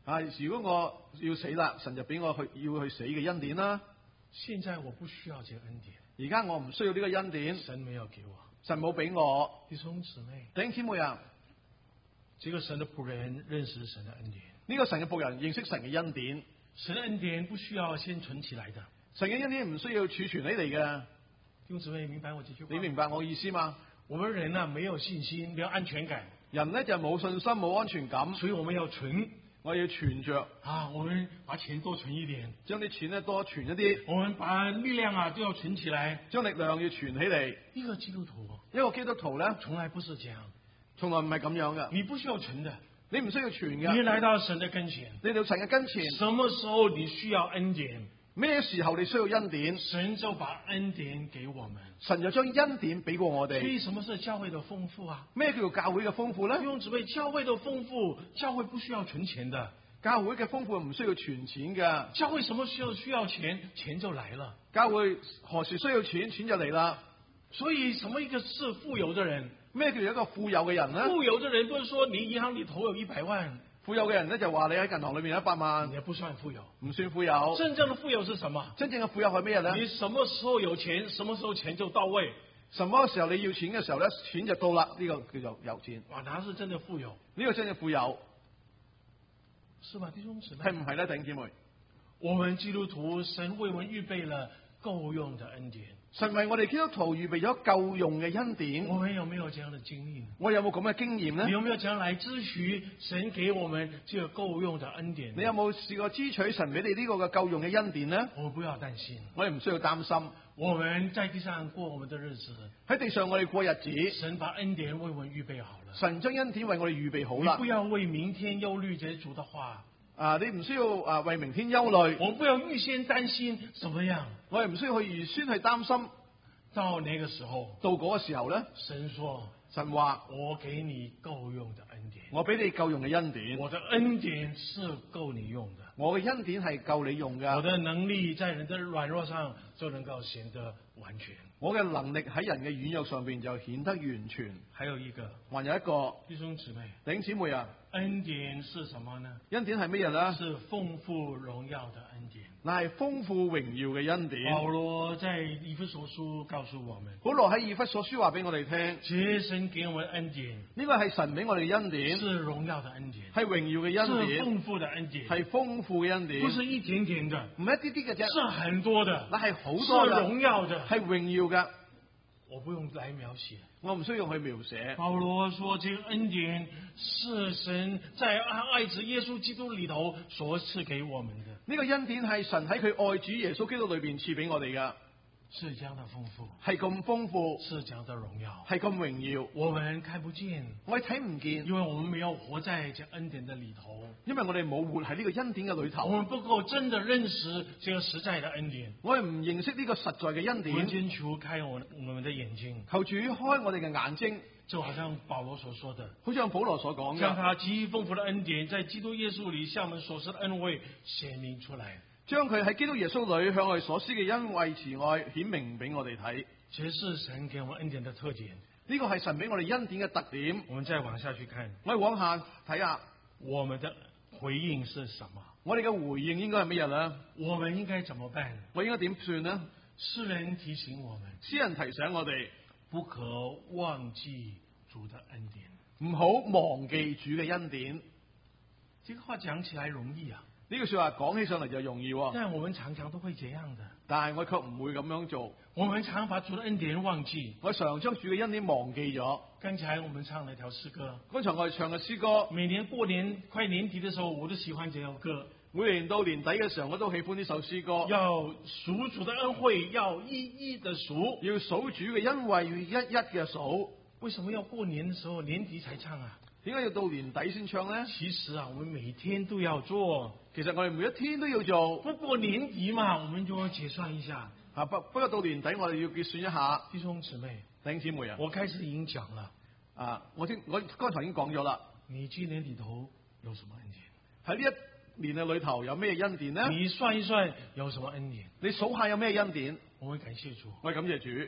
如果我要死啦，神就俾我要去死嘅恩典啦。 现在我不需要这个恩典， 而家我唔需要呢個恩典， 神没有给我。 神冇俾我。 弟兄姊妹， 弟兄姊妹啊， 这个神的仆人认识神的恩典， 呢個神嘅僕人認識神嘅恩典。 神的恩典不需要先存起来的。 神嘅恩典唔需要儲存起嚟嘅。 弟兄姊妹，明白我这句话？ 你明白我意思嗎？ 我们人呢，没有信心，没有安全感， 人呢就冇信心冇安全感， 所以我们要存我要存着啊，我们把錢多存一點， 將啲錢咧多存一啲， 我們把力量啊都要存起來。 將力量要存起嚟。 一個基督徒， 一個基督徒咧， 從來不是這樣， 從來唔係咁樣嘅。 你不需要存的， 你唔需要存你嘅。 來到神的跟前， 你到神嘅跟前， 什麼時候你需要恩典， 咩時候你需要恩典， 神就把恩典給我們。 神就將恩典俾過我所哋。 以什麼是教會的豐富啊？ 咩叫做教會嘅豐富咧弟？兄姊妹，教會的豐富，教會不需要存錢的。 教會嘅豐富唔需要存錢嘅。 教會什麼時候需要錢，錢就來了。 教會何時需要錢，錢就嚟啦。 所以什麼一個是富有的人？ 咩叫做一個富有嘅人咧？ 富有的人不是說你銀行裏頭有100萬， 富有嘅人咧就話你喺銀行裏面有100萬， 也不算富有。 唔算富有。 真正的富有是什麼？ 真正嘅富有係咩咧？ 你什麼時候有錢，什麼時候錢就到位。 什麼時候你要錢嘅時候咧，錢就到啦。呢個叫做有錢。 哇，那是真的富有， 呢個真正富有， 是吧，弟兄姊妹？ 係唔係咧，弟兄姊妹？ 我們基督徒，神為我們預備了夠用的恩典。 神為我哋基督徒預備咗夠用嘅恩典。 我們有沒有這樣的經歷呢？ 我有冇咁嘅經驗你咧？ 有沒有這樣來支取神給我們這個夠用的恩典呢？ 你有冇試過支取神俾你呢個嘅夠用嘅恩典咧？ 我們不要擔心， 我哋唔需要擔心。 我們在地上過我們的日子， 喺地上我哋過日子， 神把恩典為我們預備好了。 神將恩典為我哋預備好啦你不。要為明天憂慮，這是主的話。 你唔需要為明天憂慮。 我們不要預先擔心怎麼樣。 我哋唔需要去預先去擔心。 到那個時候， 到嗰個時候咧， 神說： 神話我給你夠用的恩典。 我俾你夠用嘅恩典。 我的恩典是夠你用的。 我嘅恩典係夠你用㗎。 我的能力在人的軟弱上就能夠顯得完全。 我嘅能力喺人嘅軟弱上邊就顯得完全。 還有一個， 還有一個弟兄姊妹， 弟兄姊妹啊， 恩典是什麼呢？ 恩典係乜嘢咧？ 是豐富榮耀的恩典。 那係豐富榮耀嘅恩典。 保羅在以弗所書告訴我們， 保羅喺以弗所書話俾我哋聽， 這神給我們恩典， 呢個係神俾我哋嘅恩典， 是榮耀的恩典， 係榮耀嘅恩是典， 豐富的恩典， 係豐富嘅恩典， 不是一點點的， 唔係一啲啲嘅啫， 是很多的， 那係好是多嘅， 榮耀的， 係榮耀嘅。 我不用來描寫。 我唔需要用去描寫。 保羅說：這個恩典是神在愛子耶穌基督裏頭所賜給我們的。 呢個恩典係神喺佢愛主耶穌基督裏邊賜俾我哋嘅， 是這樣的豐富， 係咁豐富， 是這樣的榮耀， 係咁榮耀。 我們看不見， 我哋睇唔見， 因為我們沒有活在這恩典的裏頭， 因為我哋冇活喺呢個恩典嘅裏我頭。 們不夠真的認識這個實在的恩典。 我哋唔認識呢個實在嘅恩我們典。 請求開我們的眼睛， 求主開我哋嘅眼睛， 就好像保羅所說的， 好似像保羅所講嘅， 將他極豐富的恩典在基督耶穌裏向我們所施的恩惠顯明出來。 將佢喺基督耶穌裏向我哋所施嘅恩惠慈愛顯明俾我哋睇。 這是神給我們恩典的特點。 呢個係神俾我哋恩典嘅特點。 我們再往下去看， 我哋往下睇下， 我們的回應是什麼？ 我哋嘅回應應該係乜嘢咧？ 我們應該怎麼辦？ 我應該點算呢？ 詩人提醒我們， 詩人提醒我哋不可忘記主的恩典。 唔好忘記主嘅恩典。 這個話講起來容易啊， 呢句說話講起上嚟就容易喎， 但我們常常都會這樣的。 但係我卻唔會咁樣做。 我們常把主的恩典忘記。 我常將主嘅恩典忘記咗。 剛才我們唱了一條詩歌， 剛才我哋唱嘅詩歌， 每年過年快年底的時候，我都喜歡這首歌。 每年到年底嘅時候，我都喜歡呢首詩歌。 要數主的恩惠，要一一的數。 要數主嘅恩惠，要一一嘅數。 為什麼要過年的時候年底才唱啊？ 點解要到年底先唱呢？ 其實啊，我們每天都要做。 其實我哋每一天都要做。 不過年底嘛，我們就要結算一下。 不過到年底我哋要結算一下。 弟兄姊妹， 弟兄姊妹啊， 我開始已經講了。 我剛才已經講咗啦。 你今年裏頭有什麼恩典？ 喺呢一年嘅裏頭有咩恩典呢？ 你算一算有什麼恩典？ 你數下有咩恩典？ 我會感謝主。 我感謝主。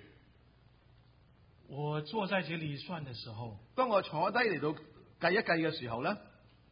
我坐在這裏算的時候， 當我坐低嚟到計一計嘅時候咧，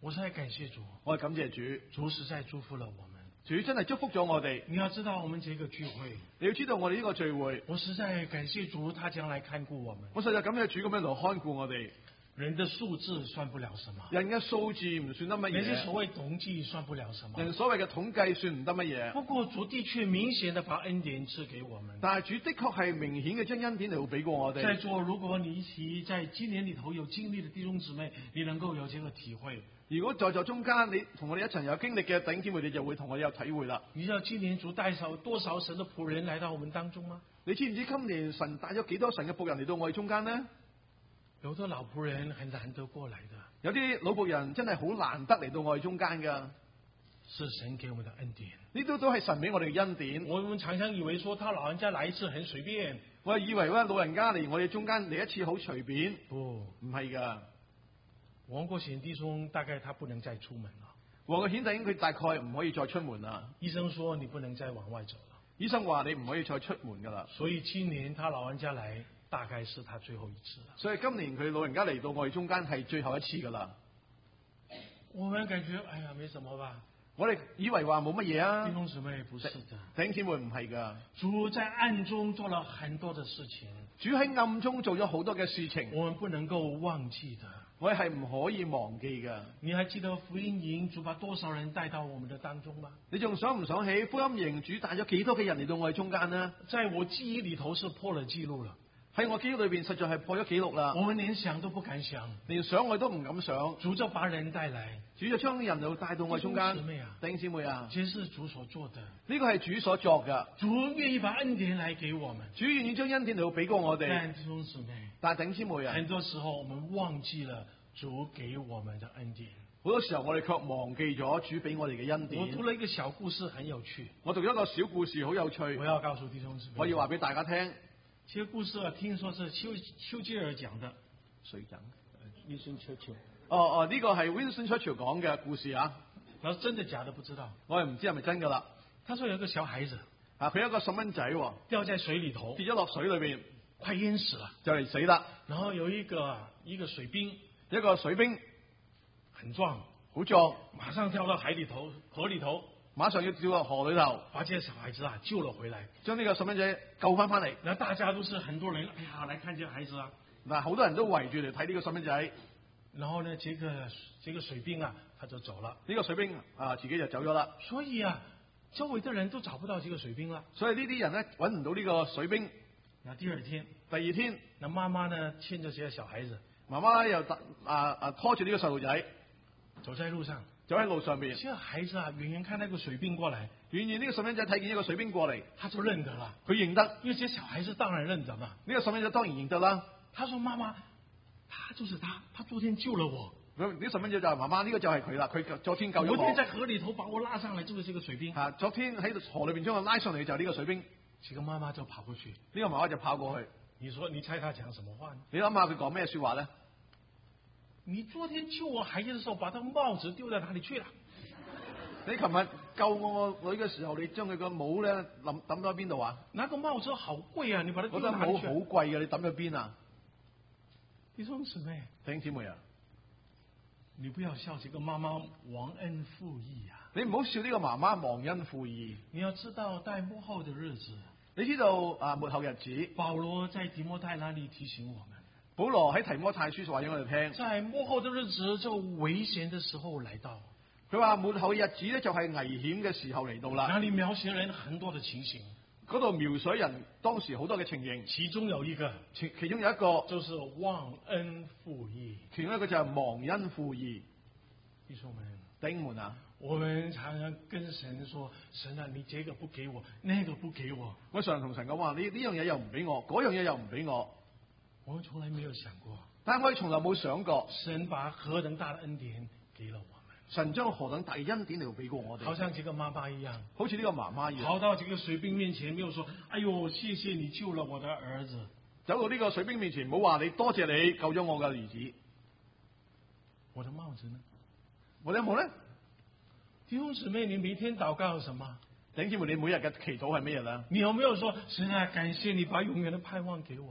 我實在感謝主， 我係感謝主， 主實在祝福了我們。 主真係祝福咗我哋。 你要知道，我們這個聚會， 你要知道我哋呢個聚會， 我實在感謝主，他將來看顧我們。 我實在感謝主咁樣嚟看顧我哋。 人的數字算不了什麼， 人嘅數字唔算得乜人的嘢， 所謂統計算不了什麼。 人所謂嘅統計算唔得乜嘢。 不過主的確明顯地把恩典賜給我們。 但係主的確係明顯嘅將恩典嚟到俾過我哋。 在座如果你一起在今年裏頭有經歷的弟兄姊妹，你能夠有這個體會。 如果在座中間你同我哋一齊有經歷嘅弟兄姊妹，你就會同我哋有體會啦。 你知道今年主帶多少神的僕人來到我們當中嗎？ 你知唔知今年神帶咗幾多神嘅僕人嚟到我哋中間呢？ 有的老僕人很難得過來的， 有啲老僕人真係好難得嚟到我哋中間噶， 是神給我們的恩典。 呢都係神俾我哋嘅恩典。 我們常常以為說他老人家來一次很隨便， 我以為老人家嚟我哋中間嚟一次好隨便， 不， 唔係噶。 王國賢弟兄大概他不能再出門了。 黃國顯弟兄佢大概唔可以再出門啦。 醫生說你不能再往外走了。 醫生話你唔可以再出門噶啦。 所以今年他老人家來，大概是他最後一次了。 所以今年佢老人家嚟到我哋中間係最後一次噶啦。 我們感覺哎呀沒什麼吧。 我哋以為話冇乜嘢啊。 弟兄姊妹不是的， 弟兄姊妹唔係噶。 主在暗中做了很多的事情， 主喺暗中做咗好多嘅事情， 我們不能夠忘記的。 我哋係唔可以忘記噶。 你還記得福音營主把多少人帶到我們的當中嗎？ 你仲想唔想起福音營主帶咗幾多嘅人嚟到我哋中間呢？ 在我記憶裏頭是破了記錄了。 喺我記憶裏邊實在係破咗記錄啦。 我們連想都不敢想， 連想我都唔敢想。 主就把人帶來， 主就將人就帶到我哋中間。弟兄姊妹啊， 這是主所做的。 呢個係主所作噶。 主願意把恩典來給我們， 主願意將恩典嚟到俾過我哋。 但弟兄姊妹， 但弟兄姊妹啊， 很多時候我們忘記了主給我們的恩典。 好多時候我哋卻忘記咗主俾我哋嘅恩典。 我讀了一個小故事，很有趣。 我讀咗一個小故事，好有趣。 我要告訴弟兄姊妹， 我要話俾大家聽。 這個故事啊，聽說是丘吉爾講的。 誰講 ？Winston Churchill。 呢個係 Winston Churchill 講嘅故事啊。 然後真的假的不知道。 我又唔知係咪真噶啦。 他說有一個小孩子啊，佢有一個細蚊仔掉在水裏頭， 跌咗落水裏邊， 快淹死了， 就嚟死啦。 然後有一個水兵， 一個水兵很壯， 好壯， 馬上跳到河裏頭， 馬上要跳落河裏頭， 把這個小孩子啊救了回來， 將呢個細蚊仔救翻嚟。 那大家都是很多人，哎呀，來看這個孩子啊。 嗱，好多人都圍住嚟睇呢個細蚊仔。 然後呢，這個水兵啊，他就走了。 呢個水兵啊，自己就走咗啦。 所以啊，周圍的人都找不到這個水兵啦。 所以呢啲人咧揾唔到呢個水兵。 那第二天，那媽媽呢牽着這個小孩子， 媽媽又拖住呢個細路仔， 走在路上。 走喺路上面， 這個孩子啊，遠遠看那個水兵過來， 遠遠呢個細蚊仔睇見一個水兵過嚟， 他就認得了， 佢認得， 因為這小孩子當然認得嘛。 呢個細蚊仔當然認得啦。 他說：媽媽，他就是他，他昨天救了我。 呢個細蚊仔就係媽媽，呢個就係佢啦，佢昨天救咗我。 昨天在河裏頭把我拉上來，就是這個水兵。 昨天喺河裏邊將我拉上嚟就係呢個水兵。 這個媽媽就跑過去， 呢個媽媽就跑過去。 你猜他講什麼話呢？ 你諗下佢講咩說話咧？ 你昨天救我孩子的時候，把他帽子丟在哪裏去了？ 你琴日救我個女嘅時候，你將佢個帽咧抌咗喺邊度啊？ 那個帽子好貴啊！你把它丟在哪裏去？ 我覺得帽好貴啊！你抌咗邊啊？ 弟兄姊妹， 弟兄姊妹啊， 你不要笑這個媽媽忘恩負義啊！ 你唔好笑呢個媽媽忘恩負義。 你要知道，在末後的日子， 你知道末後日子， 保羅在提摩太那裏提醒我們。 保羅喺提摩太書話俾我哋聽， 在末後的日子，就危險的時候來到。 佢話末後日子咧就係危險嘅時候嚟到啦。 那裏描寫人很多的情形， 嗰度描述人當時好多嘅情形， 其中有一個， 其中有一個就是忘恩負義， 其中一個就係忘恩負義。 弟兄們， 弟兄們啊， 我們常常跟神說：神啊，你這個不給我，那個不給我。 我常同神講話，呢樣嘢又唔俾我，嗰樣嘢又唔俾我。 我們從來沒有想過， 但係我哋從來冇想過， 神把何等大的恩典給了我們。 神將何等大恩典嚟俾過我哋， 好像這個媽媽一樣， 好似呢個媽媽一樣， 跑到這個水兵面前，沒有說：哎呦，謝謝你救了我的兒子。 走到呢個水兵面前，唔好話你多謝你救咗我嘅兒子。 我的帽子呢？ 我哋有冇咧？ 弟兄姊妹，你每天禱告什麼？ 弟兄姊妹，你每日嘅祈禱係咩嘢咧？ 你有沒有說：神啊，感謝你把永遠的盼望給我？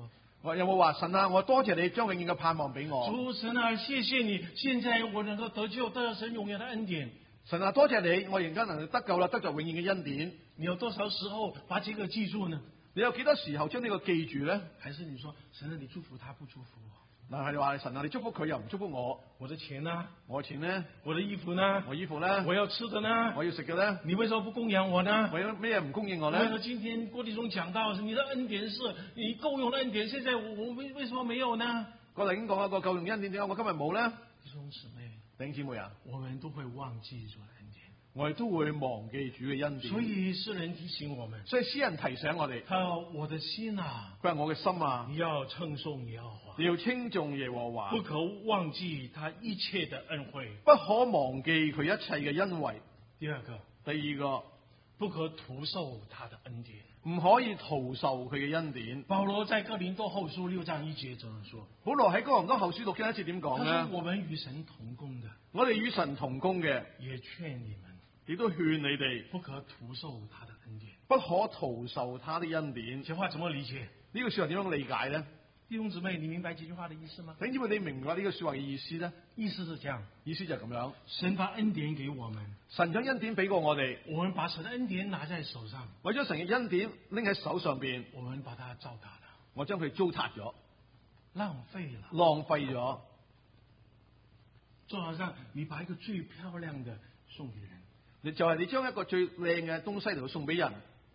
我有冇話神啊？我多謝你將永遠嘅盼望俾我。 主神啊，謝謝你，現在我能夠得救，得到神永遠的恩典。 神啊，多謝你，我而家能夠得救啦，得着永遠嘅恩典。 你有多少時候把這個記住呢？ 你有幾多時候將呢個記住咧？ 還是你說神啊，你祝福他不祝福我？ 嗱，係話神啊，你祝福佢又唔祝福我。 我的錢呢？ 我嘅錢咧？ 我的衣服呢？ 我衣服咧？ 我要吃的呢？ 我要食嘅咧？ 你為什麼不供養我呢？ 為咗咩唔供應我咧？ 為了今天郭弟兄講到你的恩典是你夠用的恩典，現在我為什麼沒有呢？ 我哋已經講一個夠用恩典，點解我今日冇咧？ 弟兄姊妹， 弟兄姊妹啊， 我們都會忘記主的恩典。 我哋都會忘記主嘅恩典。 所以詩人提醒我們， 所以詩人提醒我哋， 他說我的心啊， 佢話我嘅心啊， 你要稱頌耶和華， 你要稱頌耶和華， 不可忘記他一切的恩惠， 不可忘記佢一切嘅恩惠。 第二個， 第二個， 不可徒受他的恩典， 唔可以徒受佢嘅恩典。 保羅在哥林多後書6章1節這樣說， 保羅喺哥林多後書6章1節點講他咧？ 說我們與神同工的， 我哋與神同工嘅， 也勸你們， 亦都勸你哋不可徒受他的恩典。 不可徒受他的恩典。 這話怎麼理解？ 呢句說話點樣理解咧？ 弟兄姊妹，你明白這句話的意思嗎？ 弟兄姊妹，你明白呢個說話嘅意思咧？ 意思是這樣， 意思就係咁樣。 神把恩典給我們， 神將恩典俾過我哋， 我們把神的恩典拿在手上， 為咗神嘅恩典拎喺手上邊， 我們把它糟蹋了， 我將佢糟蹋咗， 浪費了， 浪費咗。 就好像你把一個最漂亮的送給人， 你就係你將一個最靚嘅東西嚟到送俾人。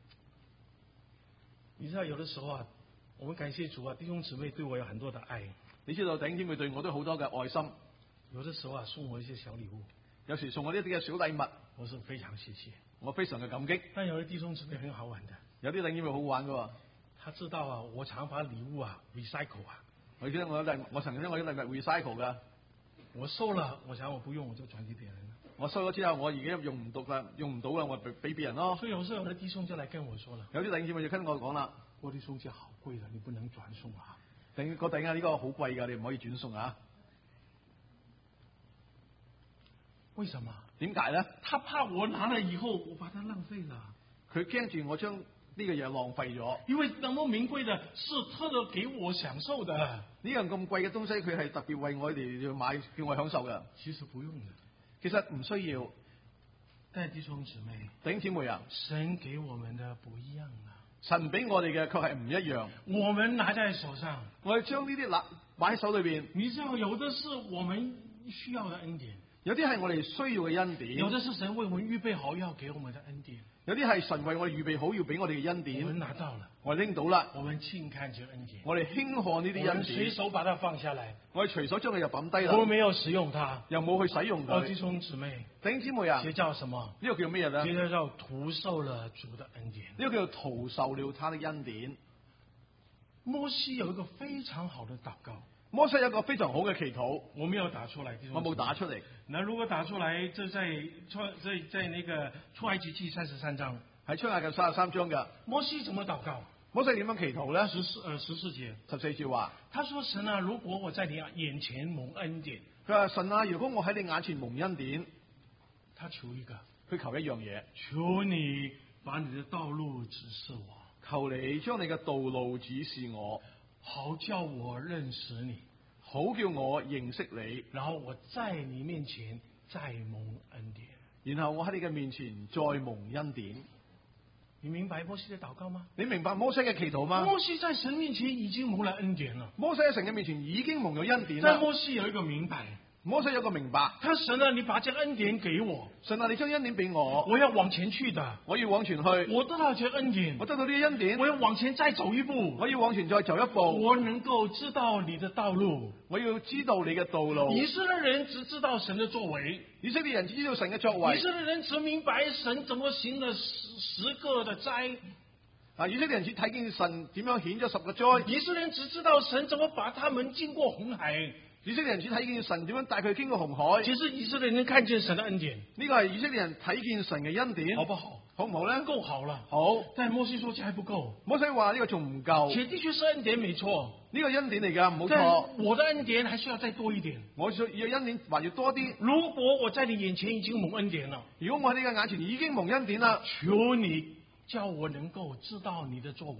你知道有的時候啊，我們感謝主啊，弟兄姊妹對我有很多的愛。 你知道弟兄姊妹對我都好多嘅愛心， 有的時候啊，送我一些小禮物， 有時送我呢啲嘅小禮物， 我是非常謝謝， 我非常嘅感激。 但有的弟兄姊妹很好玩的， 有啲弟兄姊妹好玩噶， 他知道啊，我常把禮物啊 recycle 啊， 我記得我曾經將我啲禮物 recycle 噶， 我收了，我想我不用，我就轉給別人了。 我收咗之後，我而家用唔到啦，用唔到啦，我俾別人咯。 所以有時候有的弟兄就來跟我說了， 有啲弟兄姊妹就跟我講啦， 我弟兄這好貴的，你不能轉送啊。 個弟兄呢個好貴噶，你唔可以轉送啊。 為什麼？ 點解咧？ 他怕我拿了以後，我把它浪費了。 佢驚住我將呢個嘢浪費咗。 因為那麼名貴的，是特別給我享受的。 呢樣咁貴嘅東西，佢係特別為我哋要買，叫我享受嘅。 其實不用的， 其實唔需要。 但弟兄姊妹， 弟兄姊妹啊， 神給我們的不一樣啊。 神俾我哋嘅卻係唔一樣。 我們拿在手上， 我哋將呢啲擺喺手裏邊。 你知道有的是我們需要的恩典， 有啲係我哋需要嘅恩典， 有的是神為我們預備好要給我們的恩典， 有啲係神為我哋預備好要俾我哋嘅恩典。 我們拿到了， 我哋拎到啦， 我們輕看這恩典， 我哋輕看呢啲恩典， 我們隨手把它放下來， 我哋隨手將佢又抌低啦， 我們沒有使用它， 又冇去使用佢。 弟兄姊妹， 弟兄姊妹啊， 這叫什麼？ 呢個叫咩嘢咧？ 這叫徒受了主的恩典。 呢個叫做徒受了他的恩典。 摩西有一個非常好的禱告， 摩西有一個非常好嘅祈禱， 我沒有打出來， 我冇打出嚟。 那如果打出來，就在那個出埃及記33章， 喺出埃及33章嘅。 摩西怎麼禱告？ 摩西點樣祈禱咧 ？14節 ，14節話， 他說：神啊，如果我在你眼前蒙恩典， 佢話神啊，如果我喺你眼前蒙恩典， 他求一個， 佢求一樣嘢， 求你把你的道路指示我， 求你將你嘅道路指示我， 好叫我認識你， 好叫我認識你， 然後我在你面前再蒙恩典， 然後我喺你嘅面前再蒙恩典。 你明白摩西的禱告嗎？ 你明白摩西嘅祈禱嗎？ 摩西在神面前已經蒙了恩典了。 摩西喺神嘅面前已經蒙咗恩典啦。 但摩西有一個明白， 摩西有個明白， 他神啊，你把這恩典給我， 神啊，你將恩典俾我， 我要往前去的， 我要往前去， 我得到這恩典， 我得到呢啲恩典， 我要往前再走一步， 我要往前再走一步， 我能夠知道你的道路， 我要知道你嘅道路。 以色列人只知道神的作為， 以色列人只知道神嘅作為， 以色列人只明白神怎麼行了十個的災。 以色列人只睇見神點樣顯咗10個災， 以色列人只知道神怎麼把他們經過紅海， 以色列人只睇見神點樣帶佢經過紅海。 其實以色列人看見神的恩典， 呢個係以色列人睇見神嘅恩典， 好不好？ 好唔好咧？ 夠好了， 好。 但摩西說這還不夠， 摩西話呢個仲唔夠， 且的確是恩典沒錯， 呢個恩典嚟噶，冇錯。 但我的恩典還需要再多一點， 我要恩典還要多啲。 如果我在你眼前已經蒙恩典了， 如果我喺你嘅眼前已經蒙恩典啦， 求你叫我能夠知道你的作為，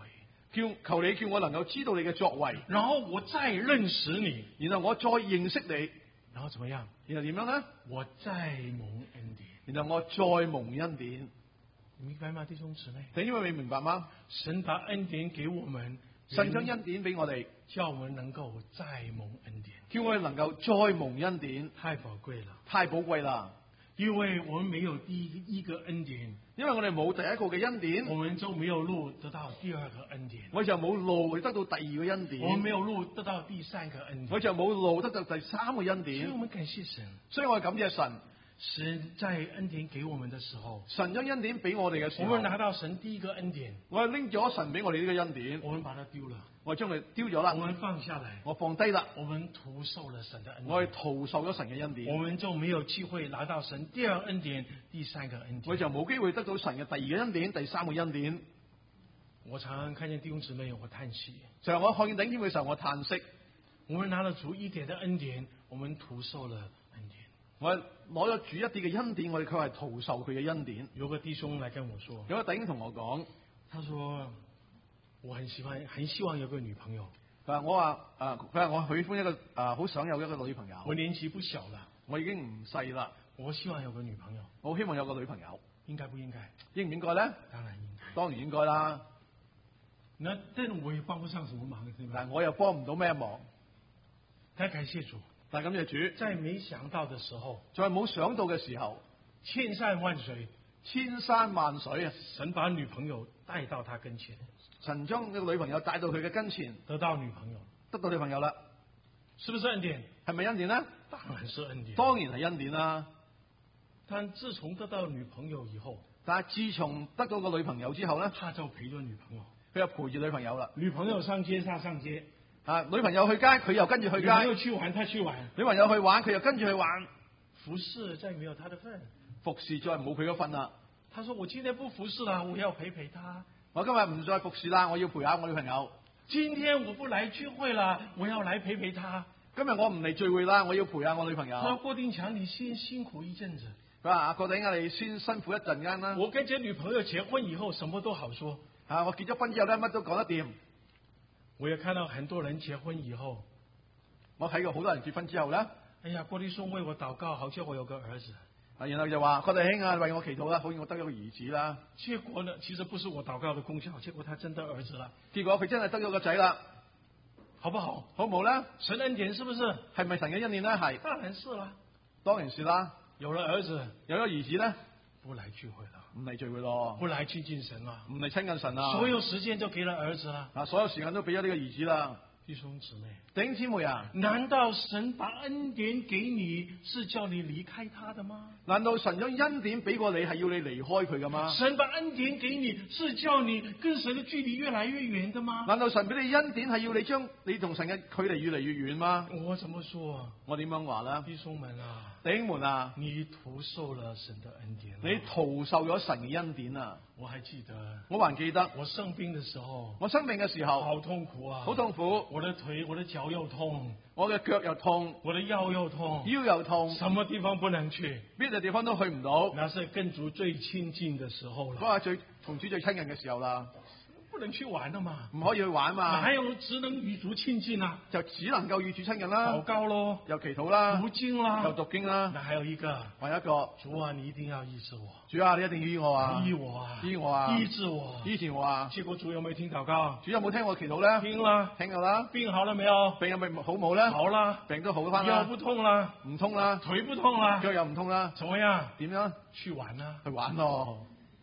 求你叫我能夠知道你嘅作為， 然後我再認識你， 然後我再認識你， 然後怎麼樣？ 然後點樣呢？ 我再蒙恩典， 然後我再蒙恩典。 你明白嗎，弟兄姊妹？ 你因為你明白嗎？ 神把恩典給我們， 神將恩典俾我哋， 叫我們能夠再蒙恩典， 叫我哋能夠再蒙恩典， 太寶貴了， 太寶貴啦！ 因為我們沒有第一個恩典， 因為我哋冇第一個嘅恩典， 我們就沒有路得到第二個恩典， 我就冇路去得到第二個恩典， 我們沒有路得到第三個恩典， 我就冇路得到第三個恩典。 所以我們感謝神， 所以我感謝神。 神在恩典給我們的時候， 神將恩典俾我哋嘅時候， 我們拿到神第一個恩典， 我係拎咗神俾我哋呢個恩典， 我們把它丟了， 我將佢丟咗啦， 我們放下來， 我放低啦， 我們徒受了神的恩典， 我係徒受咗神嘅恩典， 我們就沒有機會拿到神第二恩典、第三個恩典， 我就冇機會得到神嘅第二個恩典、第三個恩典。 我常常看見弟兄姊妹，我嘆息。 就係我看見弟兄嘅時候，我嘆息。 我們拿了主一點的恩典，我們徒受了恩典。 我攞咗主一啲嘅恩典，我哋卻係徒受佢嘅恩典。 有個弟兄來跟我說， 有個弟兄同我講， 他說我很希望有個女朋友。 佢話我喜歡一個好想有一個女朋友。 我年紀不小了， 我已經唔細啦。 我希望有個女朋友。 我希望有個女朋友， 應該不應該？ 應唔應該咧？ 當然應該。 當然應該啦。 但我也幫不上什麼忙，對吧？ 但我又幫唔到咩忙。 太感謝主， 但感謝主， 在沒想到的時候， 在冇想到嘅時候， 千山萬水， 千山萬水啊！ 神把女朋友帶到他跟前， 神將呢個女朋友帶到佢嘅跟前， 得到女朋友， 得到女朋友啦， 是不是恩典？ 係咪恩典呢？ 當然是恩典， 當然係恩典啦。 但自從得到女朋友以後， 但係自從得到個女朋友之後咧， 他就陪咗女朋友， 佢又陪住女朋友啦。 女朋友上街，他上街。 女朋友去街，佢又跟住去街。 女朋友去玩，他去玩。 女朋友去玩，佢又跟住去玩。 服侍再沒有他的份， 服侍再冇佢嗰份啦。 他說：我今天不服侍啦，我要陪陪他。 我今日唔再服侍啦，我要陪下我女朋友。 今天我不來聚會啦，我要來陪陪他。 今日我唔嚟聚會啦，我要陪下我女朋友。 佢話郭定強，你先辛苦一陣子。 佢話郭定強，你先辛苦一陣間啦。 我跟這女朋友結婚以後，什麼都好說。 我結咗婚之後咧，乜都講得掂。 我也看到很多人結婚以後， 我睇過好多人結婚之後咧， 哎呀，郭弟兄為我禱告，好叫我有個兒子。 然後就話郭弟兄啊，為我祈禱啦，好似我得咗個兒子啦。 結果呢，其實不是我禱告的功效，結果他真得兒子啦。 結果佢真係得咗個仔啦， 好不好？ 好唔好咧？ 神恩典是不是？ 係咪神嘅恩典咧？係， 當然是啦， 當然是啦。 有了兒子， 有咗兒子咧， 不來聚會啦， 唔嚟聚會咯， 不來親近神啦， 唔嚟親近神啦。 所有時間就給了兒子啦， 所有時間都俾咗呢個兒子啦。 弟兄姊妹， 弟兄姊妹啊， 難道神把恩典給你，是叫你離開他的嗎？ 難道神將恩典俾過你，係要你離開佢噶嗎？ 神把恩典給你，是叫你跟神的距離越來越遠的嗎？ 難道神俾你恩典，係要你將你同神嘅距離越嚟越遠嗎？ 我怎麼說？ 我點樣話咧？ 弟兄們啊， 弟兄們啊， 你徒受了神的恩典， 你徒受咗神嘅恩典啊！ 我還記得， 我還記得我生病的時候， 我生病嘅時候好痛苦啊， 好痛苦， 我的腿、我的腳又痛， 我嘅腳又痛， 我的腰又痛， 腰又痛， 什麼地方不能去？ 邊個地方都去唔到。 那是跟主最親近的時候了， 嗰個同主最親近嘅時候啦， 不能去玩的嘛， 唔可以去玩嘛， 哪有只能與主親近啊？ 就只能夠與主親近啦， 禱告咯， 又祈禱啦， 讀經啦， 又讀經啦。 那還有一個， 還有一個， 主啊，你一定要醫治我， 主啊，你一定要醫我啊， 醫我啊， 醫我啊， 醫治我， 醫治我啊。 結果主有沒有聽禱告？ 主有冇聽我祈禱咧？ 聽啦， 聽咗啦。 病好了沒有？ 病有咪好冇咧？ 好啦， 病都好翻啦。 腰不痛啦， 唔痛啦， 腿不痛啦， 腳又唔痛啦。 怎麼樣？ 點樣？ 去玩啦， 去玩咯。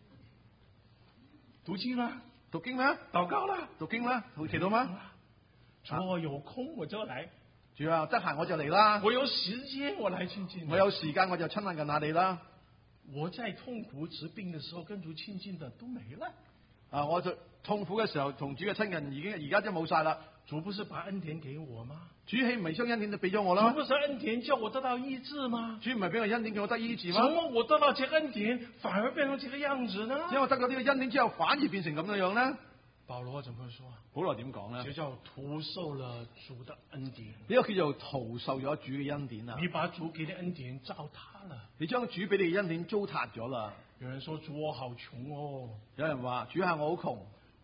讀經啦， 讀經咩？ 禱告啦， 讀經啦，會祈禱咩？ 主啊，有空我就來。 主啊，得閒我就嚟啦。 我有時間我來親近。 我有時間我就親近下你啦。 我在痛苦疾病的時候跟主親近的都沒了。 我就痛苦嘅時候同主嘅親近已經而家真冇晒啦。 主不是把恩典給我嗎？ 主豈唔係將恩典都俾咗我啦？ 主不是恩典叫我得到醫治嗎？ 主唔係俾我恩典叫我得醫治嗎？ 怎麼我得到這個恩典反而變成這個樣子呢？ 因為我得到呢個恩典之後反而變成咁樣樣咧。 保羅怎麼說？ 保羅點講咧？ 就叫徒受了主的恩典。 呢個叫做徒受咗主嘅恩典啊！ 你把主給的恩典糟蹋了， 你將主俾你嘅恩典糟蹋咗啦。 有人說主我好窮哦， 有人話主下我好窮，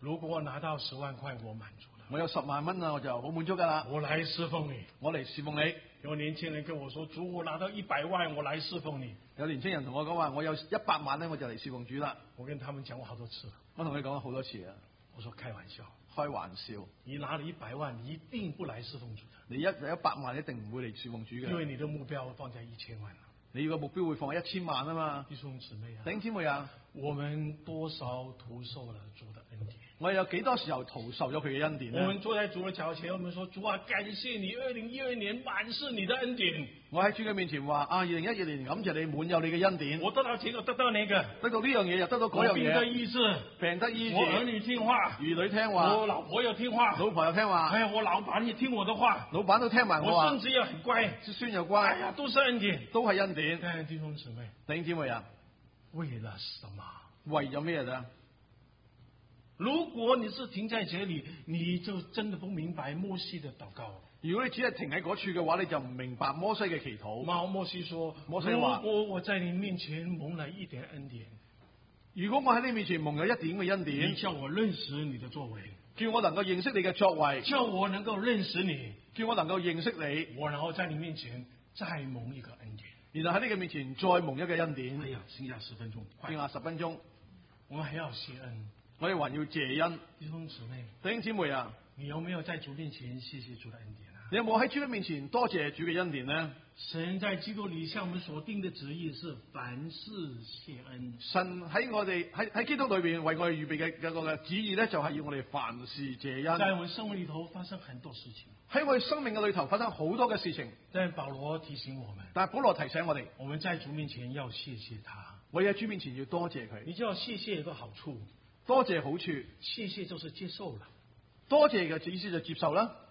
如果我拿到10萬塊，我滿足了。 我有10萬蚊啊，我就好滿足噶啦。 我來侍奉你。 我嚟侍奉你。 有年輕人跟我說：主，我拿到100萬，我來侍奉你。 有年輕人同我講話，我有100萬咧，我就嚟侍奉主啦。 我跟他們講過好多次了。 我同佢講咗好多次啊。 我說開玩笑。 開玩笑。 你拿了100萬，你一定不來侍奉主的。 你有100萬，一定唔會嚟侍奉主嘅。 因為你的目標放在1000萬啦。 你個目標會放喺1000萬啊嘛。 弟兄姊妹啊。 弟兄姊妹啊。 我們多少徒受了主的恩典？ 我哋有幾多時候徒受咗佢嘅恩典呢？ 我們坐在主的腳前，我們說：主啊，感謝你，2012年滿是你的恩典。 我喺主嘅面前話：啊，2012年感謝你，滿有你嘅恩典。 我得到這個，得到那個， 得到呢樣嘢又得到嗰樣嘢。 病得醫治， 病得醫治。 我兒女聽話， 兒女聽話。 我老婆又聽話， 老婆又聽話。 哎呀，我老闆也聽我的話， 老闆都聽埋我話。 我孫子也很乖， 孫又乖。 哎呀，都是恩典， 都係恩典。 但弟兄姊妹， 弟兄姊妹啊， 為了什麼？ 為咗咩呢？ 如果你是停在這裏，你就真的不明白摩西的禱告。 如果你只係停喺嗰處嘅話，你就唔明白摩西嘅祈禱。 摩西說： 摩西話， 如果我在你面前蒙了一點恩典， 如果我喺你面前蒙有一點嘅恩典， 你叫我認識你的作為， 叫我能夠認識你嘅作為， 叫我能夠認識你， 叫我能夠認識你， 我然後在你面前再蒙一個恩典， 然後喺你嘅面前再蒙一個恩典。 哎呀，剩下10分鐘， 剩下10分鐘， 我們還要謝恩， 我哋還要謝恩。 弟兄姊妹， 弟兄姊妹啊， 你有沒有在主面前謝謝主的恩典啊？ 你有冇喺主嘅面前多謝主嘅恩典呢？ 神在基督裏向我們所定的旨意是凡事謝恩。 神喺我哋喺基督裏邊為我哋預備嘅個嘅旨意咧，就係要我哋凡事謝恩。 在我們生命裏頭發生很多事情， 喺我哋生命嘅裏頭發生好多嘅事情。 但保羅提醒我們， 但係保羅提醒我哋， 我們在主面前要謝謝他。 我哋喺主面前要多謝佢。 你知道謝謝有個好處， 多謝好處， 謝謝就是接受了。 多謝嘅意思就接受啦。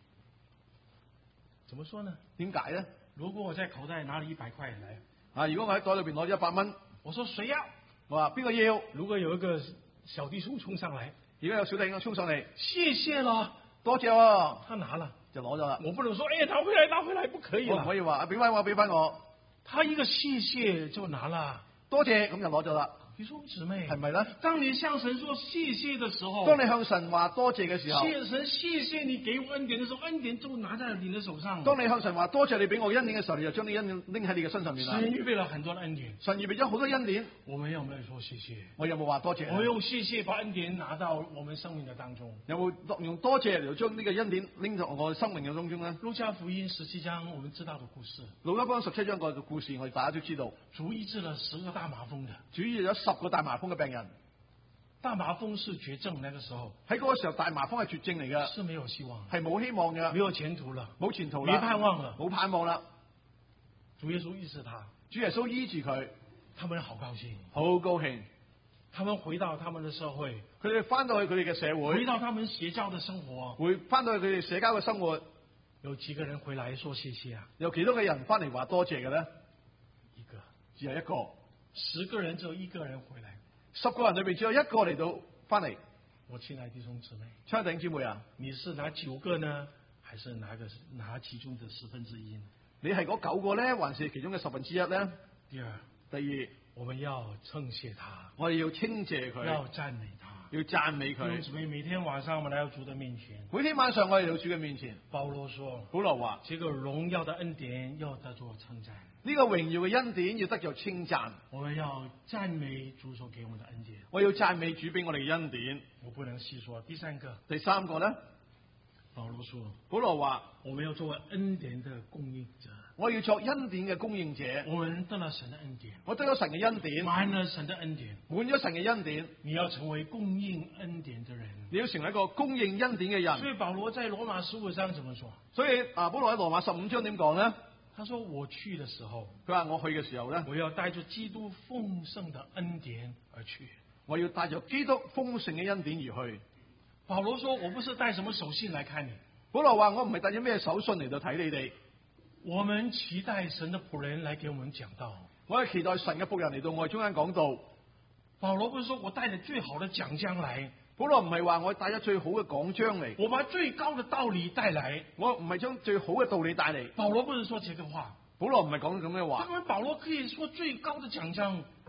怎麼說呢？ 點解呢？ 如果我在口袋拿了100塊來， 啊，如果我喺袋裏邊攞咗100蚊， 我說誰要？ 我話邊個要？ 如果有一個小弟兄衝上來， 如果有小弟兄衝上嚟， 謝謝啦， 多謝喎， 他拿了就攞咗啦。 我不能說，哎，拿回來，拿回來，不可以啦。 我唔可以話啊，俾翻我，俾翻我。 他一個謝謝就拿了， 多謝咁就攞咗啦。 弟兄姊妹， 係咪咧？ 當你向神說謝謝的時候， 當你向神話多謝嘅時候， 謝神謝謝你給我恩典的時候，恩典就拿在你的手上。 當你向神話多謝你俾我恩典嘅時候，你就將啲恩典拎喺你嘅身上面啦。 神預備了很多的恩典， 神預備咗好多恩典。 我們有沒有說謝謝？ 我有冇話多謝？ 我用謝謝把恩典拿到我們生命的當中。 有冇用多謝嚟將呢個恩典拎到我嘅生命嘅當中呢？ 路加福音17章我們知道的故事。 路加福音17章個故事，我哋大家都知道。 主醫治了10個大麻風的， 主醫治咗10個大麻風嘅病人。 大麻風是絕症，那個時候喺嗰個時候，大麻風係絕症嚟嘅， 是沒有希望， 係冇希望嘅， 沒有前途了， 冇前途啦， 沒盼望了， 冇盼望啦。 主耶穌醫治他， 主耶穌醫治佢， 他們好高興， 好高興。 他們回到他們的社會， 佢哋翻到去佢哋嘅社會， 回到他們社交的生活， 會翻到去佢哋社交嘅生活。 有幾個人回來說謝謝啊？ 有幾多個人翻嚟話多謝嘅咧？ 一個， 只有一個。 10個人只有1個人回來 ，10個人裏邊只有1個嚟到翻嚟。 我親愛的弟兄姊妹， 親愛的弟兄姊妹啊， 你是拿9個呢，還是拿其中的1/10呢？ 你係嗰9個咧，還是其中嘅1/10咧？ 第二，我們要稱謝他， 我哋要稱謝佢， 要讚美他， 要讚美佢。 姊妹，每天晚上我們來到主的面前， 每天晚上我哋到主嘅面前。 保羅說， 保羅話： 這個榮耀的恩典要得作稱讚。 呢個榮耀嘅恩典要得咗稱讚， 我們要讚美主所給我們的恩典。 我要讚美主俾我哋嘅恩典。 我不能細說。第三個， 第3個咧， 保羅說， 保羅話： 我們要作為恩典的供應者。 我要作恩典嘅供應者。 我們得了神的恩典， 我得咗神嘅恩典， 滿了神的恩典， 滿咗神嘅恩典。 你要成為供應恩典的人， 你要成為一個供應恩典嘅人。 所以保羅在羅馬15章怎麼說？ 所以保羅喺羅馬15章點講咧？ 他說：我去的時候， 佢話我去嘅時候咧， 我要帶着基督豐盛的恩典而去。 我要帶着基督豐盛嘅恩典而去。 保羅說：我不是帶什麼手信來看你。 保羅話：我唔係帶咗咩手信嚟到睇你哋。 我們期待神的僕人來給我們講道。 我係期待神嘅僕人嚟到我哋中間講道。 保羅不是說我帶咗最好的講章來。 保羅唔係話我帶咗最好嘅講章嚟， 我把最高的道理帶來。 我唔係將最好嘅道理帶嚟。 保羅不是說這個話。 保羅唔係講咁嘅話。 因為保羅可以說最高的講章，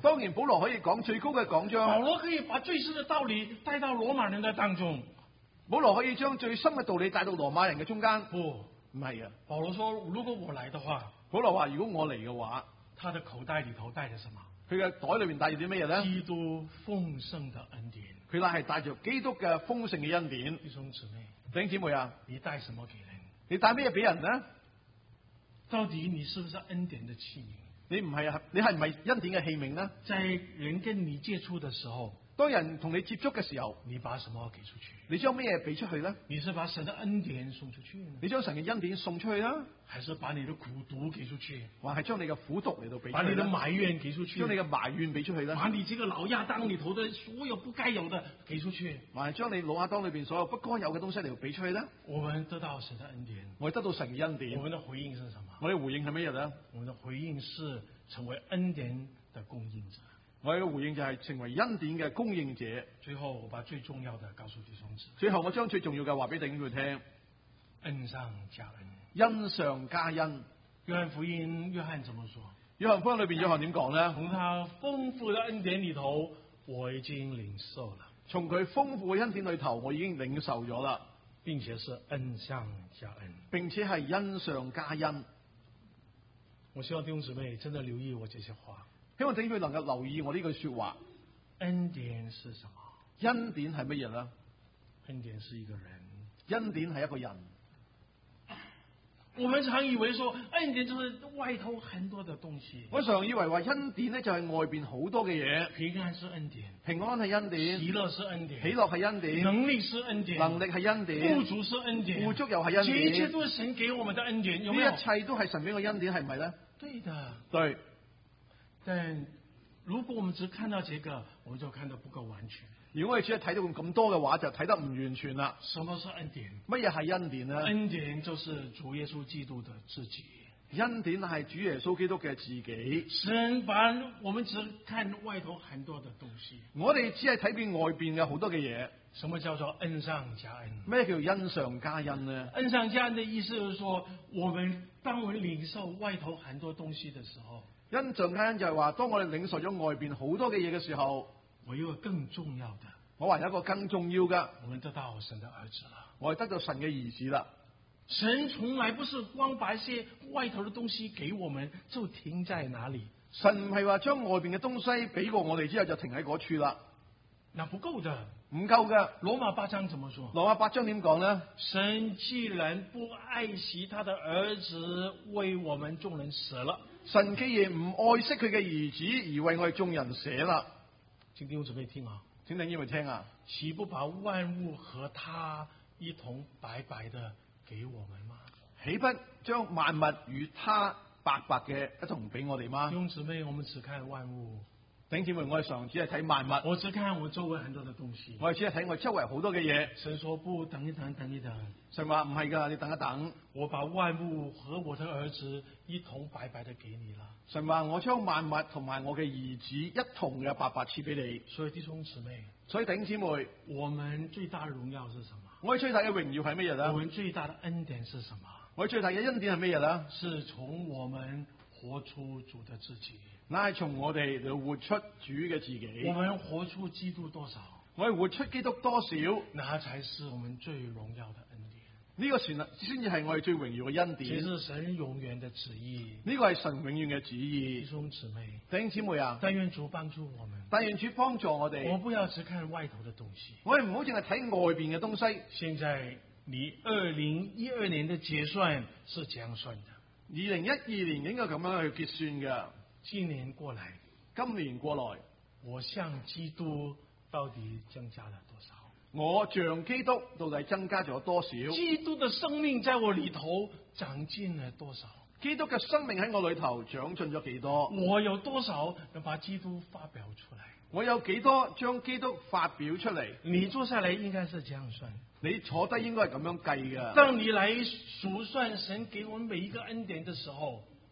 當然保羅可以講最高嘅講保章， 羅可以把最深的道理帶到羅馬人的當中。 保羅可以將最深嘅道理帶到羅馬人嘅中間。 不， 唔係啊， 保羅說，如果我來的話， 保羅話如果我嚟嘅話， 他的口袋裏頭帶着什麼？ 佢嘅袋裏面帶住啲咩嘢咧？ 基督豐盛的恩典。 佢乃係帶住基督嘅豐盛嘅恩典。 弟兄姊妹， 弟兄姊妹啊， 你帶什麼給人？ 你帶咩嘢俾人呢？ 到底你是不是恩典的器皿？ 你唔係啊？你係唔係恩典嘅器皿呢？ 在人跟你接觸的時候， 當人同你接觸嘅時候， 你把什麼給出去？ 你將咩嘢俾出去呢？ 你是把神的恩典送出去呢， 你將神嘅恩典送出去啦， 還是把你的苦毒給出去？ 還係將你嘅苦毒嚟到俾出把你的去呢？ 埋怨給出去？ 將你嘅埋怨俾出去呢？ 把你這個老亞當裏頭的所有不該有的給出去？ 還係將你老亞當裏邊所有不該有嘅東西嚟到俾出去呢？ 我們得到神的恩典， 我哋得到神嘅恩典我，們的回應是什麼？ 我哋回應係乜嘢呢？ 我們的回應是成為恩典的供應者。 我哋嘅回應就係成為恩典嘅供應者。 最後，我把最重要的告訴弟兄姊妹， 最後我將最重要嘅話俾弟兄佢聽， 恩上加恩。 恩上加恩。 約翰福音，約翰怎麼說？ 約翰福音裏邊約翰點講呢？ 從他豐富的恩典裏頭，我已經領受了， 從佢豐富嘅恩典裏頭，我已經領受咗啦， 並且是恩上加恩。 並且係恩上加恩。 我希望弟兄姊妹真的留意我這些話。 希望弟兄能夠留意我呢句說話。 恩典是什麼？ 恩典係乜嘢呢？ 恩典是一個人。 恩典係一個人。 我們常以為說恩典就是外頭很多的東西。 我常以為話恩典呢就係外邊好多嘅嘢。 平安是恩典， 平安係恩典， 喜樂是恩典， 喜樂係恩典， 能力是恩典， 能力係恩典， 富足是恩典， 富足又係恩這一切典。 都是神給我們的恩典，有沒有？ 呢一切都係神俾嘅恩典，係咪呢？ 對的。 對。 但如果我們只看到這個，我們就看得不夠完全。 如果我哋只係睇到咁多嘅話，就睇得唔完全啦。 什麼是恩典？ 乜嘢係恩典呢？ 恩典就是主耶穌基督的自己。 恩典係主耶穌基督嘅自己。 神把我們只看外頭很多的東西， 我哋只係睇見外邊嘅好多嘅嘢。 什麼叫做恩上加恩？ 咩叫恩上加恩呢？ 恩上加恩的意思就是說，當我們領受外頭很多東西的時候， 恩上加恩就係話，當我哋領受咗外邊好多嘅嘢嘅時候， 我有一個更重要的， 我話有一個更重要嘅， 我們得到神的兒子了。 我係得到神嘅兒子啦。 神從來不是光把一些外頭的東西給我們，就停在哪裏。 神唔係話將外邊嘅東西俾過我哋之後就停喺嗰處啦， 那不夠的， 唔夠嘅。 羅馬8章怎麼說？ 羅馬8章點講呢？ 神既然不愛惜他的兒子，為我們眾人捨了。 神既然唔愛惜佢嘅兒子，而為我哋眾人捨啦。 請弟兄姊妹聽啊， 請弟兄們聽啊， 豈不把萬物和他一同白白的給我們嗎？ 豈不將萬物與他白白嘅一同俾我哋嗎？ 弟兄姊妹，我們只看萬物。 弟兄姊妹，我哋常只係睇萬物， 我只看我周圍很多的東西。 我哋只係睇我周圍好多嘅嘢。 神說不，等一等，等一等。 神話唔係噶，你等一等。 我把萬物和我的兒子一同白白的給你了。 神話我將萬物同埋我嘅兒子一同嘅白白賜俾你。 所以弟兄姊妹， 所以弟兄姊妹， 我們最大的榮耀是什麼？ 我哋最大嘅榮耀係乜嘢咧？ 我們最大的恩典是什麼？ 我哋最大嘅恩典係乜嘢咧？ 是從我們活出主的自己。 乃係從我哋嚟活出主嘅自己。 我們活出基督多少？ 我哋活出基督多少？ 那才是我們最榮耀的恩典。 呢個先至係我哋最榮耀嘅恩典。 這是神永遠的旨意。 呢個係神永遠嘅旨意。 弟兄姊妹， 弟兄姊妹啊， 但願主幫助我們。 但願主幫助我哋。 我不要只看外頭的東西。 我哋唔好淨係睇外邊嘅東西。 現在你2012年的結算是這樣算的。 2012年應該咁樣去結算嘅。 今年過來， 今年過來， 我向基督到底增加了多少？ 我像基督到底增加咗多少？ 基督的生命在我裏頭長進了多少？ 基督嘅生命喺我裏頭長進咗幾多？ 我有多少能把基督發表出來？ 我有幾多將基督發表出嚟？ 你坐下來應該是這樣算。 你坐低應該係咁樣計嘅。 當你來數算神給我們每一個恩典的時候，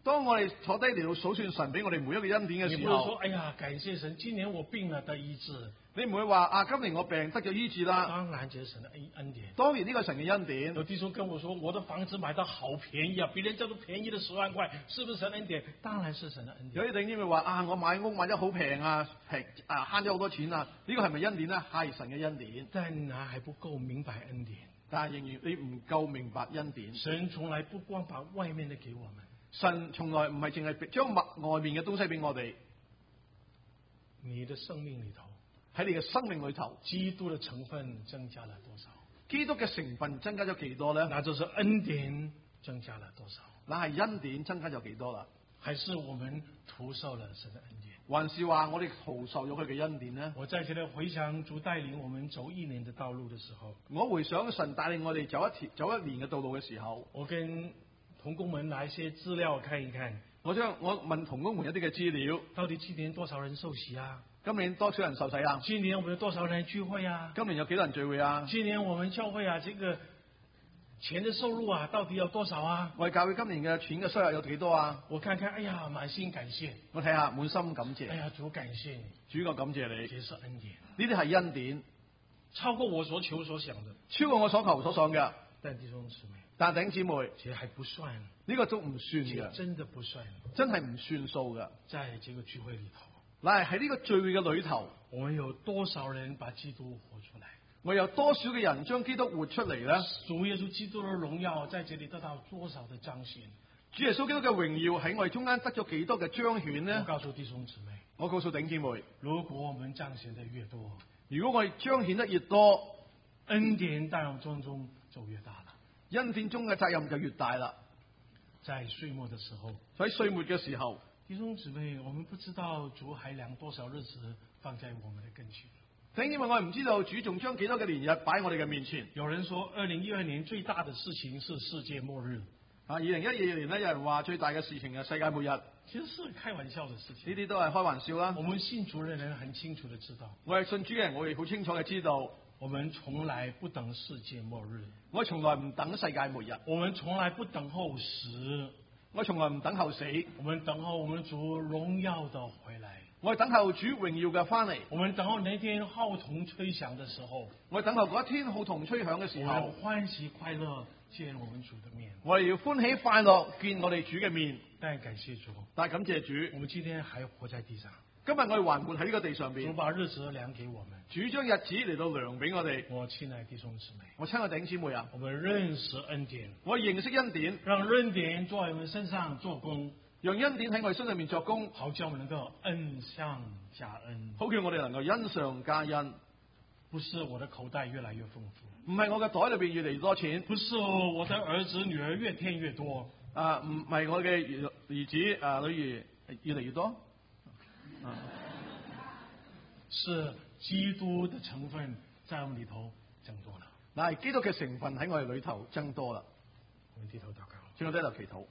當我哋坐低嚟到數算神俾我哋每一個恩典嘅時你不是說候， 哎呀感謝神，今年我病了得醫治， 你唔會話啊，今年我病得咗醫治啦。 當然這是神的恩典。 當然呢個係神嘅恩典。 有弟兄跟我說，我的房子買得好便宜啊，比人家都便宜了10萬塊，是不是神恩典？當然是神的恩典。 有啲弟兄會話啊，我買屋買得好平啊，慳咗好多錢啊，呢個係咪恩典呢？係神嘅恩典。 但那還不夠明白恩典， 但係仍然你唔夠明白恩典。 神從來不光把外面的給我們， 神從來唔係淨係將外面嘅東西俾我哋。 你的生命裏頭， 喺你嘅生命裏頭， 基督的成分增加了多少？ 基督嘅成分增加咗幾多呢？ 那就是恩典增加了多少？ 那係恩典增加咗幾多啦？ 還是我們徒受了神的恩典？ 還是話我哋徒受咗佢嘅恩典呢？ 我在這裏回想主帶領我們走1年的道路的時候， 我回想神帶領我哋走一年嘅道路嘅時候， 我跟同工們拿一些資料看一看， 我問同工們一啲嘅資料， 到底今年多少人受洗啊？ 今年多少人受洗啊？ 今年我們有多少人聚會啊？ 今年有幾多人聚會啊？ 今年我們教會啊，這個錢的收入啊，到底有多少啊？ 我哋教會今年嘅錢嘅收入有幾多啊？ 我看看，哎呀，滿心感謝。 我睇下，滿心感謝。 哎呀，主感謝你， 主我感謝你。 這是恩典， 呢啲係恩典， 超過我所求所想的， 超過我所求所想嘅。 但弟兄姊妹， 但弟兄姊妹， 其實還不算， 呢個都唔算嘅， 真的不算， 真係唔算數嘅。 在這個聚會裏頭， 嗱，喺呢個聚會嘅裏頭， 我們有多少人把基督活出來？ 我有多少嘅人將基督活出嚟呢？ 主耶穌基督的榮耀在這裏得到多少的彰顯？ 主耶穌基督嘅榮耀喺我哋中間得咗幾多嘅彰顯呢？ 我告訴弟兄姊妹， 我告訴弟兄姊妹， 如果我們彰顯得越多， 如果我哋彰顯得越多， 恩典在我們中就越大了。 恩典中嘅責任就越大啦。 在歲末的時候， 喺歲末嘅時候， 弟兄姊妹，我們不知道主還量多少日子放在我們的跟前。 正因為我哋唔知道主仲將幾多嘅年日擺喺我哋嘅面前。 有人說2012年最大的事情是世界末日。 啊，2012年呢，有人話最大嘅事情係世界末日。 其實是開玩笑的事情。 呢啲都係開玩笑啦。 我們信主的人很清楚的知道， 我係信主嘅人，我哋好清楚嘅知道， 我們從來不等世界末日， 我從來唔等世界末日， 我們從來不等候死， 我從來唔等候死， 我們等候我們主榮耀的回來。 我係等候主榮耀嘅翻嚟， 我們等候那天號筒吹響的時候， 我係等候嗰一天號筒吹響嘅時候， 我歡喜快樂見我們主的面。 我哋要歡喜快樂見我哋主嘅面。 但感謝主， 但係感謝主， 我們今天還活在地上。 今日我哋還活喺呢個地上主邊， 把日子量給我們， 主將日子嚟到量俾我哋。 我親愛的弟兄姊妹， 我親愛弟兄姊妹啊， 我們認識恩典， 我認識恩典， 讓恩典在我們身上做工， 讓恩典喺我哋身上面作工， 好叫我們能夠恩上加恩， 好叫我哋能夠恩上加恩。 不是我的口袋越來越豐富， 唔係我嘅袋裏邊越嚟越多錢， 不是我的兒子女兒越添越多， 啊，唔係我嘅兒子啊女兒越嚟越多， 是基督的成分在我們裏頭增多了。 嗱，基督嘅成分喺我哋裏頭增多啦。 我們低頭禱告， 請我低頭祈禱。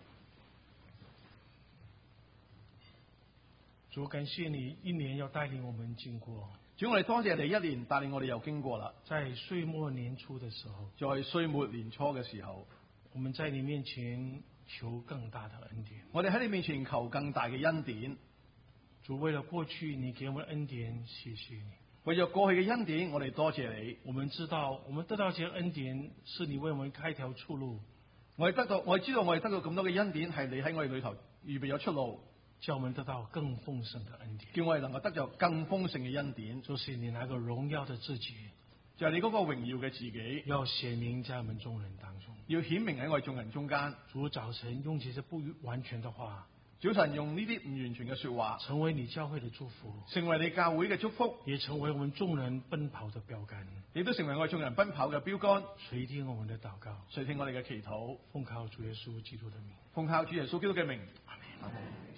主，感謝你一年要帶領我們經過， 主，我哋多謝你一年帶領我哋又經過啦。 在歲末年初的時候， 在歲末年初嘅時候， 我們在你面前求更大的恩典。 我哋喺你面前求更大嘅恩典。 主，為了過去你給我們恩典，謝謝你。 為咗過去嘅恩典，我哋多謝你。 我們知道，我們得到這些恩典，是你為我們開條出路。 我哋知道我哋得到咁多嘅恩典，係你喺我哋裏頭預備咗出路， 叫我們得到更豐盛的恩典， 叫我哋能夠得到更豐盛嘅恩典。 就是你那個榮耀的自己， 就係你嗰個榮耀嘅自己， 要顯明在我們眾人當中， 要顯明喺我哋眾人中間。 主，早晨用這些不完全的話， 早晨用呢啲唔完全嘅說話， 成為你教會的祝福， 成為你教會嘅祝福， 也成為我們眾人奔跑的標杆， 亦都成為我哋眾人奔跑嘅標杆。 垂聽我們的禱告， 垂聽我哋嘅祈禱， 奉靠主耶穌基督的名， 奉靠主耶穌基督嘅名。 阿門。